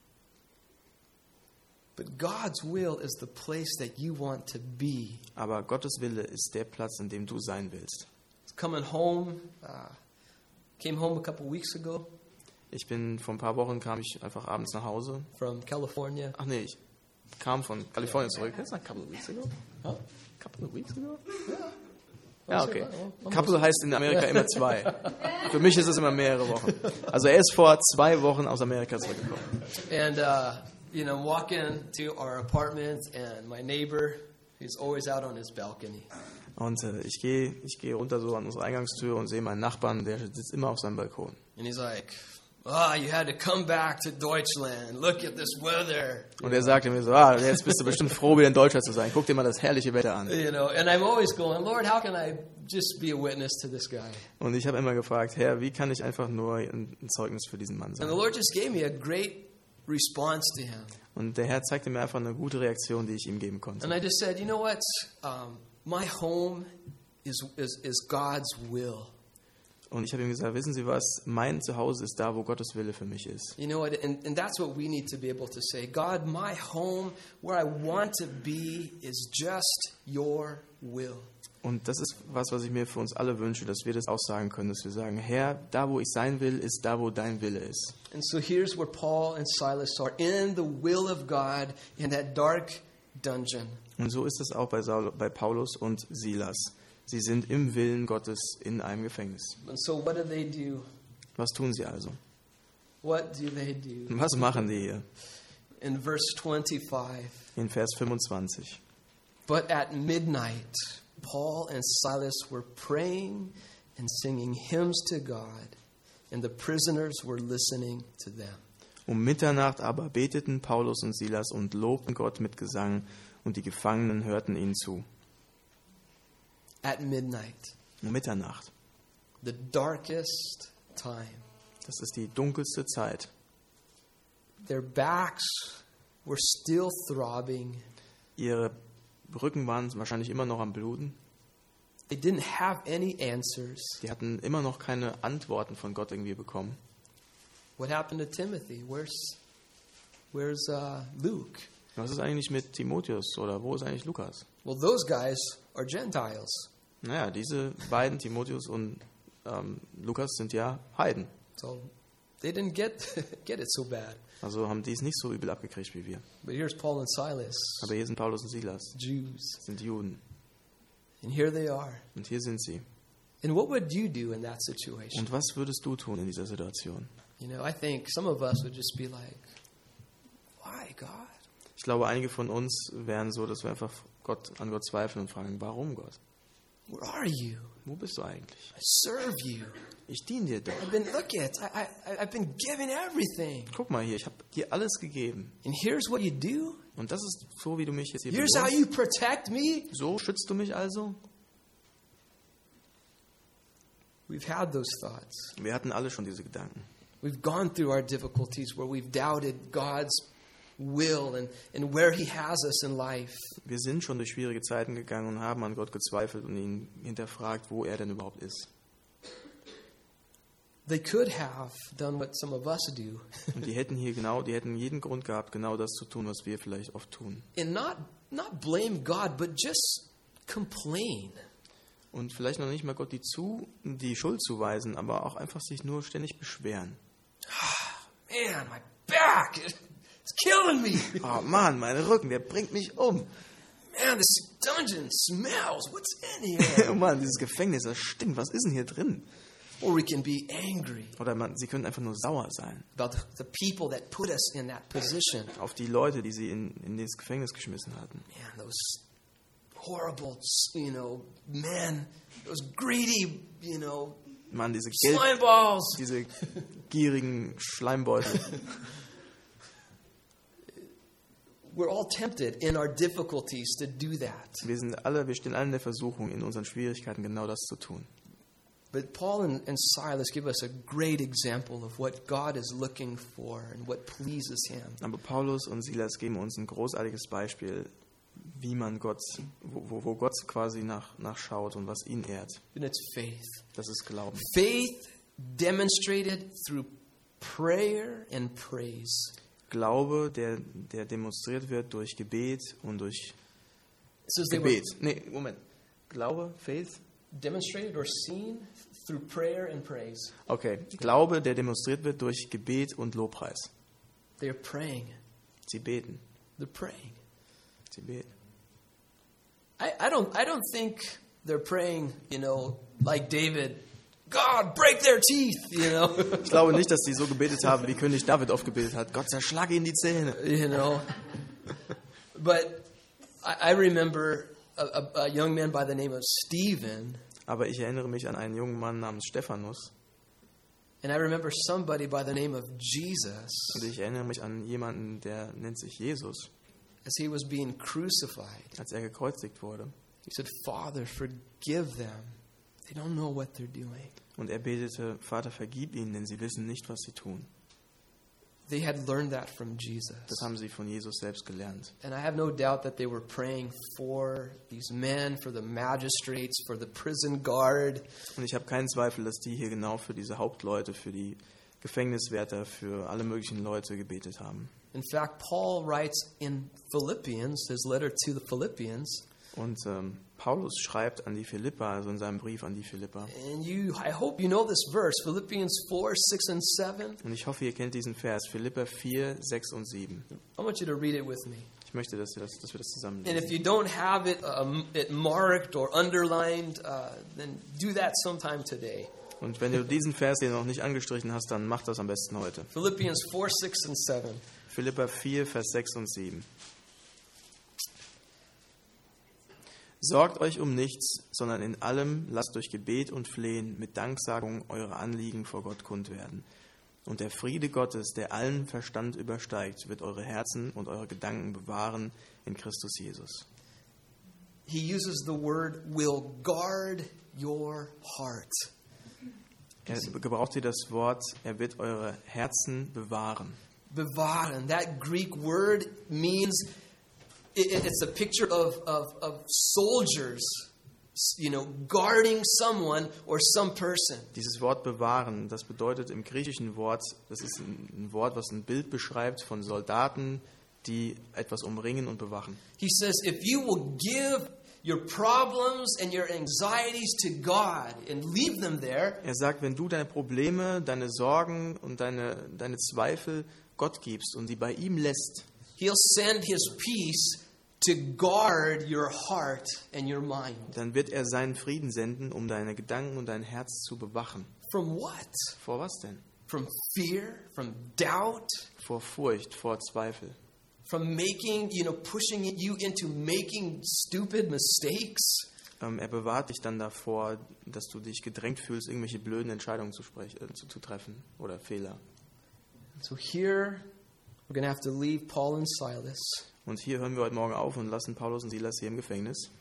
Speaker 1: But God's will is the place that you want to be.
Speaker 2: Aber Gottes Wille ist der Platz, in dem du sein willst.
Speaker 1: Coming home, uh, came home a couple weeks ago
Speaker 2: Ich bin vor ein paar Wochen kam ich einfach abends nach Hause.
Speaker 1: from California.
Speaker 2: Ach nee, ich kam von Kalifornien zurück. That's not a couple of weeks ago.
Speaker 1: Huh?
Speaker 2: Couple of weeks ago?
Speaker 1: Yeah.
Speaker 2: Ja, okay. Couple heißt in Amerika immer zwei. Für mich ist es immer mehrere Wochen. Also er ist vor zwei Wochen aus Amerika zurückgekommen.
Speaker 1: And uh, you know, I'm walking to our apartment, and my neighbor, he's always out on his balcony.
Speaker 2: Und äh, ich gehe ich gehe runter so an unsere Eingangstür und sehe meinen Nachbarn, der sitzt immer auf seinem Balkon.
Speaker 1: And he's like, "Ah, oh, you had to come back to Deutschland. Look at this weather."
Speaker 2: Und er sagte mir so, ah, jetzt bist du bestimmt froh, wieder in Deutschland zu sein. Guck dir mal das herrliche Wetter an.
Speaker 1: You know, and I'm always going, Lord, how can I just be a witness to this guy?
Speaker 2: Und ich habe immer gefragt, Herr, wie kann ich einfach nur ein ein Zeugnis für diesen Mann
Speaker 1: And the
Speaker 2: sein?
Speaker 1: Lord just gave me a great response to him.
Speaker 2: Und der Herr zeigte mir einfach eine gute Reaktion, die ich ihm geben konnte.
Speaker 1: And I just said, you know what? Um, my home is, is, is God's will.
Speaker 2: Und ich habe ihm gesagt, wissen Sie was, mein Zuhause ist da, wo Gottes Wille für mich ist.
Speaker 1: You know what? And, and that's what we need to be able to say. God, my home, where I want to be, is just your will.
Speaker 2: Und das ist was, was ich mir für uns alle wünsche, dass wir das auch sagen können, dass wir sagen, Herr, da wo ich sein will, ist da, wo dein Wille ist.
Speaker 1: And so here's where Paul and Silas are, in the will of God, in that dark dungeon.
Speaker 2: Und so ist es auch bei, Saul, bei Paulus und Silas. Sie sind im Willen Gottes in einem Gefängnis.
Speaker 1: And so what do they do?
Speaker 2: Was tun sie also?
Speaker 1: What do they do?
Speaker 2: Was machen die hier?
Speaker 1: In verse twenty-five,
Speaker 2: In Vers fünfundzwanzig.
Speaker 1: but at midnight, Paul and Silas were praying and singing hymns to God, and the prisoners were listening to them.
Speaker 2: Um Mitternacht aber beteten Paulus und Silas und lobten Gott mit Gesang, und die Gefangenen hörten ihnen zu.
Speaker 1: At midnight,
Speaker 2: Um Mitternacht.
Speaker 1: the darkest time.
Speaker 2: Das ist die dunkelste Zeit.
Speaker 1: Their backs were still throbbing.
Speaker 2: Ihre Rücken waren wahrscheinlich immer noch am Bluten.
Speaker 1: They didn't have any answers.
Speaker 2: Die hatten immer noch keine Antworten von Gott irgendwie bekommen.
Speaker 1: What happened to Timothy? Where's Where's uh, Luke?
Speaker 2: Was ist eigentlich mit Timotheus oder wo ist eigentlich Lukas?
Speaker 1: Well, those guys are Gentiles.
Speaker 2: Naja, diese beiden, Timotheus und ähm, Lukas, sind ja Heiden.
Speaker 1: So they didn't get get it so bad.
Speaker 2: Also haben die es nicht so übel abgekriegt wie wir.
Speaker 1: But here's Paul and Silas,
Speaker 2: Aber hier sind Paulus und Silas,
Speaker 1: Jews.
Speaker 2: das sind Juden.
Speaker 1: And here they are.
Speaker 2: Und hier sind sie.
Speaker 1: And what would you do in that situation?
Speaker 2: Und was würdest du tun in dieser Situation?
Speaker 1: You know, I think some of us would just be like, why, God?
Speaker 2: Ich glaube, einige von uns wären so, dass wir einfach Gott, an Gott zweifeln und fragen, warum Gott?
Speaker 1: Where are you?
Speaker 2: Wo bist du eigentlich?
Speaker 1: I serve you.
Speaker 2: Ich diene dir doch.
Speaker 1: I've been, look it, I, I, I've been given everything.
Speaker 2: Guck mal hier, ich habe dir alles gegeben.
Speaker 1: And here's what you do.
Speaker 2: Und das ist so, wie du mich jetzt hier
Speaker 1: Here's how
Speaker 2: belohnst.
Speaker 1: you protect me.
Speaker 2: So schützt du mich also?
Speaker 1: We've had those thoughts.
Speaker 2: Wir hatten alle schon diese Gedanken.
Speaker 1: We've gone through our difficulties where we've doubted God's will and, and where He has us in life.
Speaker 2: Wir sind schon durch schwierige Zeiten gegangen und haben an Gott gezweifelt und ihn hinterfragt, wo er denn überhaupt ist.
Speaker 1: They could have done what some of us do
Speaker 2: Und die hätten hier genau, die hätten jeden Grund gehabt, genau das zu tun, was wir vielleicht oft tun.
Speaker 1: and not not blame God, but just complain.
Speaker 2: Und vielleicht noch nicht mal Gott die, zu, die Schuld zuweisen, aber auch einfach sich nur ständig beschweren.
Speaker 1: Man, my back, it's killing me.
Speaker 2: Oh Mann, mein Rücken, der bringt mich um.
Speaker 1: Man, this dungeon smells. What's in here?
Speaker 2: Oh Mann, dieses Gefängnis, das stinkt. Was ist denn hier drin?
Speaker 1: Or we can be angry
Speaker 2: Oder man, sie können einfach nur sauer sein.
Speaker 1: about the, the people that put us in that position.
Speaker 2: Auf die Leute, die sie in, in das Gefängnis geschmissen hatten.
Speaker 1: Man, those horrible, you know, men, those greedy, you know,
Speaker 2: Mann, diese, Geld,
Speaker 1: slime balls.
Speaker 2: diese gierigen Schleimbeutel.
Speaker 1: We're all tempted in our difficulties to do that.
Speaker 2: Wir sind alle, wir stehen alle in der Versuchung, in unseren Schwierigkeiten genau das zu tun.
Speaker 1: But Paul and, and Silas give us a great example of what God is looking for and what pleases him.
Speaker 2: Aber Paulus und Silas geben uns ein großartiges Beispiel, wie man Gott, wo, wo Gott quasi nach, nachschaut und was ihn ehrt.
Speaker 1: And it's faith.
Speaker 2: Das ist Glauben.
Speaker 1: Faith demonstrated through prayer and praise.
Speaker 2: Glaube, der, der demonstriert wird durch Gebet und durch
Speaker 1: It says they were
Speaker 2: Gebet. Nee, Moment. Glaube, Faith.
Speaker 1: demonstrated or seen through prayer and praise.
Speaker 2: Okay. Glaube, der demonstriert wird durch Gebet und Lobpreis.
Speaker 1: They're praying.
Speaker 2: Sie beten.
Speaker 1: They're praying.
Speaker 2: Sie beten.
Speaker 1: I, I don't I don't think they're praying, you know, like David, God, break their teeth, you know.
Speaker 2: Ich glaube nicht, dass sie so gebetet haben, wie König David oft gebetet hat. Gott, zerschlage ihnen die Zähne.
Speaker 1: You know. But I, I remember a, a, a young man by the name of Stephen.
Speaker 2: Aber ich erinnere mich an einen jungen Mann namens Stephanus.
Speaker 1: And I remember somebody by the name of Jesus.
Speaker 2: Und ich erinnere mich an jemanden, der nennt sich Jesus.
Speaker 1: As he was being crucified,
Speaker 2: Als er gekreuzigt wurde.
Speaker 1: he said, Father, forgive them. They don't know what they're doing.
Speaker 2: Und er betete, Vater, vergib ihnen, denn sie wissen nicht, was sie tun.
Speaker 1: They had learned that from Jesus.
Speaker 2: Das haben sie von Jesus selbst gelernt.
Speaker 1: And I have no doubt that they were praying for these men, for the magistrates, for the prison guard.
Speaker 2: Und ich habe keinen Zweifel, dass die hier genau für diese Hauptleute, für die Gefängniswärter, für alle möglichen Leute gebetet haben.
Speaker 1: In fact, Paul writes in Philippians, his letter to the Philippians,
Speaker 2: Und ähm, Paulus schreibt an die Philipper, also in seinem Brief an die Philipper.
Speaker 1: and you, I hope you know this verse, Philippians four, six, and seven.
Speaker 2: Und ich hoffe, ihr kennt diesen Vers, Philipper vier, sechs und sieben.
Speaker 1: I want you to read it with me.
Speaker 2: Ich möchte, dass wir das, dass wir das zusammen
Speaker 1: And if
Speaker 2: lesen.
Speaker 1: you don't have it, um, it marked or underlined, uh, then do that sometime today.
Speaker 2: Und wenn du diesen Vers hier noch nicht angestrichen hast, dann mach das am besten heute.
Speaker 1: Philippians four, six, and seven.
Speaker 2: Philipper vier, Vers sechs und sieben. Sorgt euch um nichts, sondern in allem lasst durch Gebet und Flehen mit Danksagung eure Anliegen vor Gott kund werden. Und der Friede Gottes, der allen Verstand übersteigt, wird eure Herzen und eure Gedanken bewahren in Christus Jesus.
Speaker 1: He uses the word will guard your heart.
Speaker 2: Er gebraucht hier das Wort, er wird eure Herzen bewahren.
Speaker 1: Bewahren. That Greek word means it, it's a picture of, of, of soldiers, you know, guarding someone or some person.
Speaker 2: Dieses Wort bewahren, das bedeutet im griechischen Wort, das ist ein, ein Wort, was ein Bild beschreibt von Soldaten, die etwas umringen und bewachen.
Speaker 1: He says, if you will give your problems and your anxieties to God and leave them there,
Speaker 2: Er sagt, wenn du deine Probleme, deine Sorgen und deine, deine Zweifel Gott gibst und sie bei ihm lässt,
Speaker 1: He'll send His peace to guard your heart and your mind.
Speaker 2: dann wird er seinen Frieden senden, um deine Gedanken und dein Herz zu bewachen.
Speaker 1: From what?
Speaker 2: Vor was denn?
Speaker 1: From fear, from doubt,
Speaker 2: Vor Furcht, vor Zweifel.
Speaker 1: from making, you know, pushing you into making stupid mistakes.
Speaker 2: Ähm, er bewahrt dich dann davor, dass du dich gedrängt fühlst, irgendwelche blöden Entscheidungen zu, sprech, äh, zu, zu treffen oder Fehler.
Speaker 1: So here, we're going to have to leave Paul and Silas.
Speaker 2: Und hier hören wir heute Morgen auf und lassen Paulus und Silas hier im Gefängnis.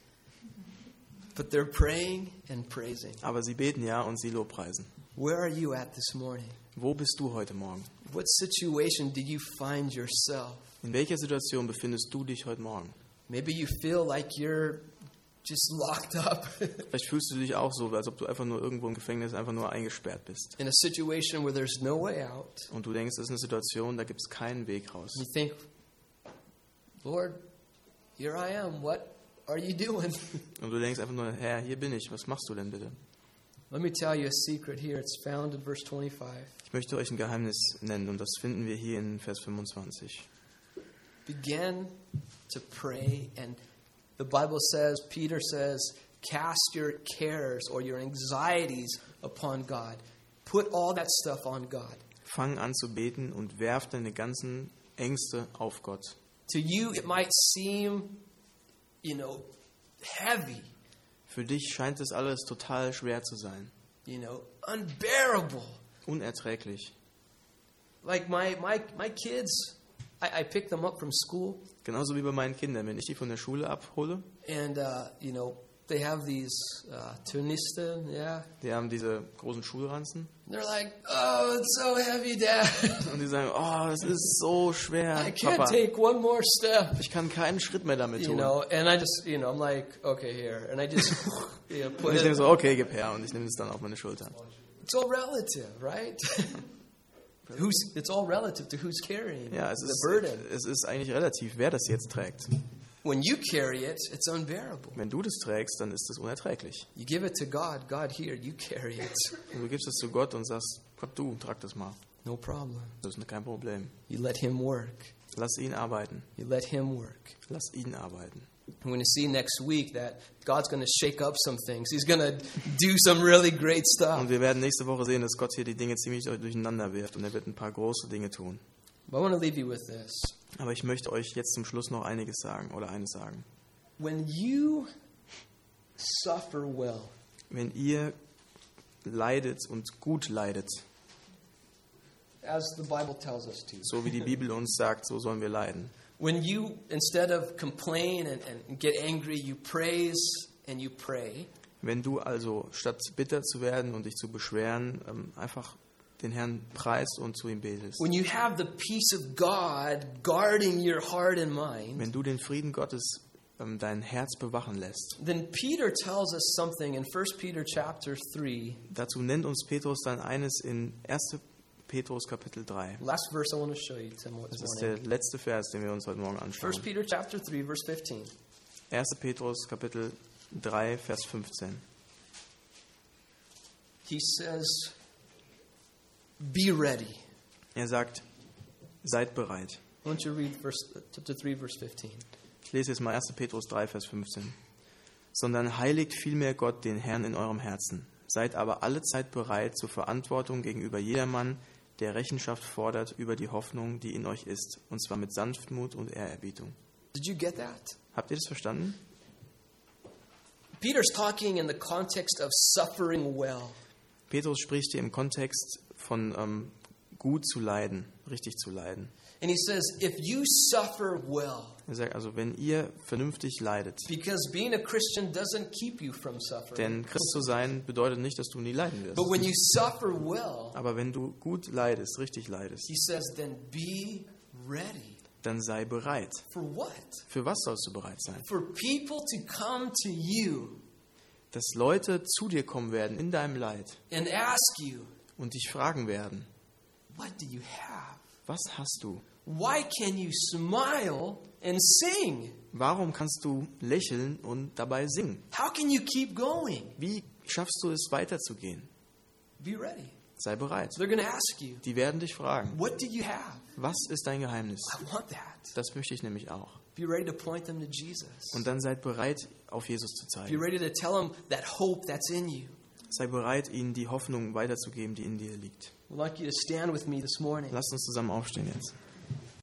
Speaker 1: But they're praying and praising.
Speaker 2: Aber sie beten ja und sie lobpreisen.
Speaker 1: Where are you at this morning?
Speaker 2: Wo bist du heute Morgen?
Speaker 1: What situation do you find yourself?
Speaker 2: In welcher Situation befindest du dich heute Morgen?
Speaker 1: Maybe you feel like you're just locked up
Speaker 2: Vielleicht fühlst du dich auch so, als ob du einfach nur irgendwo im Gefängnis einfach nur eingesperrt bist.
Speaker 1: in a situation where there's no way out.
Speaker 2: Und du denkst, das ist eine Situation, da gibt es keinen Weg raus.
Speaker 1: You think, Lord, here I am. What are you doing?
Speaker 2: Und du denkst einfach nur, Herr, hier bin ich, was machst du denn bitte?
Speaker 1: Let me tell you a secret here. It's found in verse twenty-five.
Speaker 2: Ich möchte euch ein Geheimnis nennen und das finden wir hier in Vers fünfundzwanzig.
Speaker 1: Begin to pray, and the Bible says, Peter says, cast your cares or your anxieties upon God. Put all that stuff on God.
Speaker 2: Fang an zu beten und werf deine ganzen Ängste auf Gott.
Speaker 1: To you it might seem, you know, heavy.
Speaker 2: Für dich scheint es alles total schwer zu sein.
Speaker 1: You know, unbearable.
Speaker 2: Unerträglich.
Speaker 1: Like my my my kids, I, I pick them up from school.
Speaker 2: Genauso wie bei meinen Kindern, wenn ich die von der Schule abhole.
Speaker 1: And uh, you know, they have these uh, Turnistan, yeah.
Speaker 2: Die haben diese großen Schulranzen.
Speaker 1: They're like, oh, it's so heavy, Dad.
Speaker 2: Und die sagen, oh, es ist so schwer,
Speaker 1: I can't
Speaker 2: Papa.
Speaker 1: take one more step.
Speaker 2: Ich kann keinen Schritt mehr damit
Speaker 1: You
Speaker 2: tun.
Speaker 1: know, and I just, you know, I'm like, okay, here, and I just, you know,
Speaker 2: Und
Speaker 1: put
Speaker 2: ich denke
Speaker 1: it.
Speaker 2: so, okay, gib her. Und ich nehme es dann auf meine Schulter.
Speaker 1: It's all relative, right? Who's? It's all relative to who's carrying
Speaker 2: Ja, es
Speaker 1: the
Speaker 2: ist,
Speaker 1: burden.
Speaker 2: es ist eigentlich relativ, wer das jetzt trägt.
Speaker 1: When you carry it, it's unbearable.
Speaker 2: Wenn du das trägst, dann ist es unerträglich.
Speaker 1: You give it to God. God, here, you carry it.
Speaker 2: Und du gibst es zu Gott und sagst, Gott, du, trag das mal.
Speaker 1: No problem.
Speaker 2: Das ist kein Problem.
Speaker 1: You let Him work.
Speaker 2: Lass ihn arbeiten.
Speaker 1: You let Him work.
Speaker 2: Lass ihn arbeiten.
Speaker 1: We're going to see next week that God's going to shake up some things. He's going to do some really great stuff.
Speaker 2: Und wir werden nächste Woche sehen, dass Gott hier die Dinge ziemlich durcheinander wirft und er wird ein paar große Dinge tun.
Speaker 1: But I want to leave you with this.
Speaker 2: Aber ich möchte euch jetzt zum Schluss noch einiges sagen oder eines sagen.
Speaker 1: When you suffer well,
Speaker 2: Wenn ihr leidet und gut leidet,
Speaker 1: as the Bible tells us to,
Speaker 2: so wie die Bibel uns sagt, so sollen wir leiden.
Speaker 1: when you, instead of complain and, and get angry, you praise and you pray,
Speaker 2: Wenn du also statt bitter zu werden und dich zu beschweren, ähm, einfach den Herrn preist und zu ihm betest.
Speaker 1: when you have the peace of God guarding your heart and mind,
Speaker 2: Wenn du den Frieden Gottes ähm, dein Herz bewachen lässt.
Speaker 1: then Peter tells us something in First Peter chapter three.
Speaker 2: Dazu nennt uns Petrus dann eines in erster Petrus Kapitel drei.
Speaker 1: Last verse I want to show you this
Speaker 2: Das ist
Speaker 1: morning.
Speaker 2: der letzte Vers, den wir uns heute Morgen anschauen.
Speaker 1: First Peter chapter three, verse fifteen.
Speaker 2: erster Petrus Kapitel drei, Vers fünfzehn.
Speaker 1: He says, be ready.
Speaker 2: Er sagt, seid bereit.
Speaker 1: Why don't you read verse, chapter three, verse fifteen?
Speaker 2: Ich lese jetzt mal erster Petrus drei, Vers fünfzehn. Sondern heiligt vielmehr Gott den Herrn in eurem Herzen. Seid aber allezeit bereit zur Verantwortung gegenüber jedermann, der Rechenschaft fordert über die Hoffnung, die in euch ist, und zwar mit Sanftmut und Ehrerbietung.
Speaker 1: Did you get that?
Speaker 2: Habt ihr das verstanden?
Speaker 1: Peter's talking in the context of suffering well.
Speaker 2: Petrus spricht hier im Kontext von ähm, gut zu leiden, richtig zu leiden.
Speaker 1: And he says, if you suffer well,
Speaker 2: Er sagt also, wenn ihr vernünftig leidet,
Speaker 1: because being a Christian doesn't keep you from suffering.
Speaker 2: denn Christ zu sein bedeutet nicht, dass du nie leiden wirst.
Speaker 1: But when you suffer well,
Speaker 2: Aber wenn du gut leidest, richtig leidest,
Speaker 1: he says, then be ready.
Speaker 2: dann sei bereit.
Speaker 1: For what?
Speaker 2: Für was sollst du bereit sein?
Speaker 1: For people to come to you
Speaker 2: Dass Leute zu dir kommen werden in deinem Leid
Speaker 1: and ask you,
Speaker 2: und dich fragen werden,
Speaker 1: what do you have?
Speaker 2: was hast du?
Speaker 1: Why can you smile and sing?
Speaker 2: Warum kannst du lächeln und dabei singen?
Speaker 1: How can you keep going?
Speaker 2: Wie schaffst du es weiterzugehen?
Speaker 1: Be ready.
Speaker 2: Sei bereit.
Speaker 1: They're going to ask you,
Speaker 2: Die werden dich fragen,
Speaker 1: what do you have?
Speaker 2: was ist dein Geheimnis?
Speaker 1: I want that.
Speaker 2: Das möchte ich nämlich auch.
Speaker 1: Be ready to point them to Jesus.
Speaker 2: Und dann seid bereit, auf Jesus zu
Speaker 1: Be
Speaker 2: zeigen.
Speaker 1: ready to tell them that hope that's in you.
Speaker 2: Sei bereit, ihnen die Hoffnung weiterzugeben, die in dir liegt.
Speaker 1: I'd like you to stand with me this morning.
Speaker 2: Lasst uns zusammen aufstehen jetzt.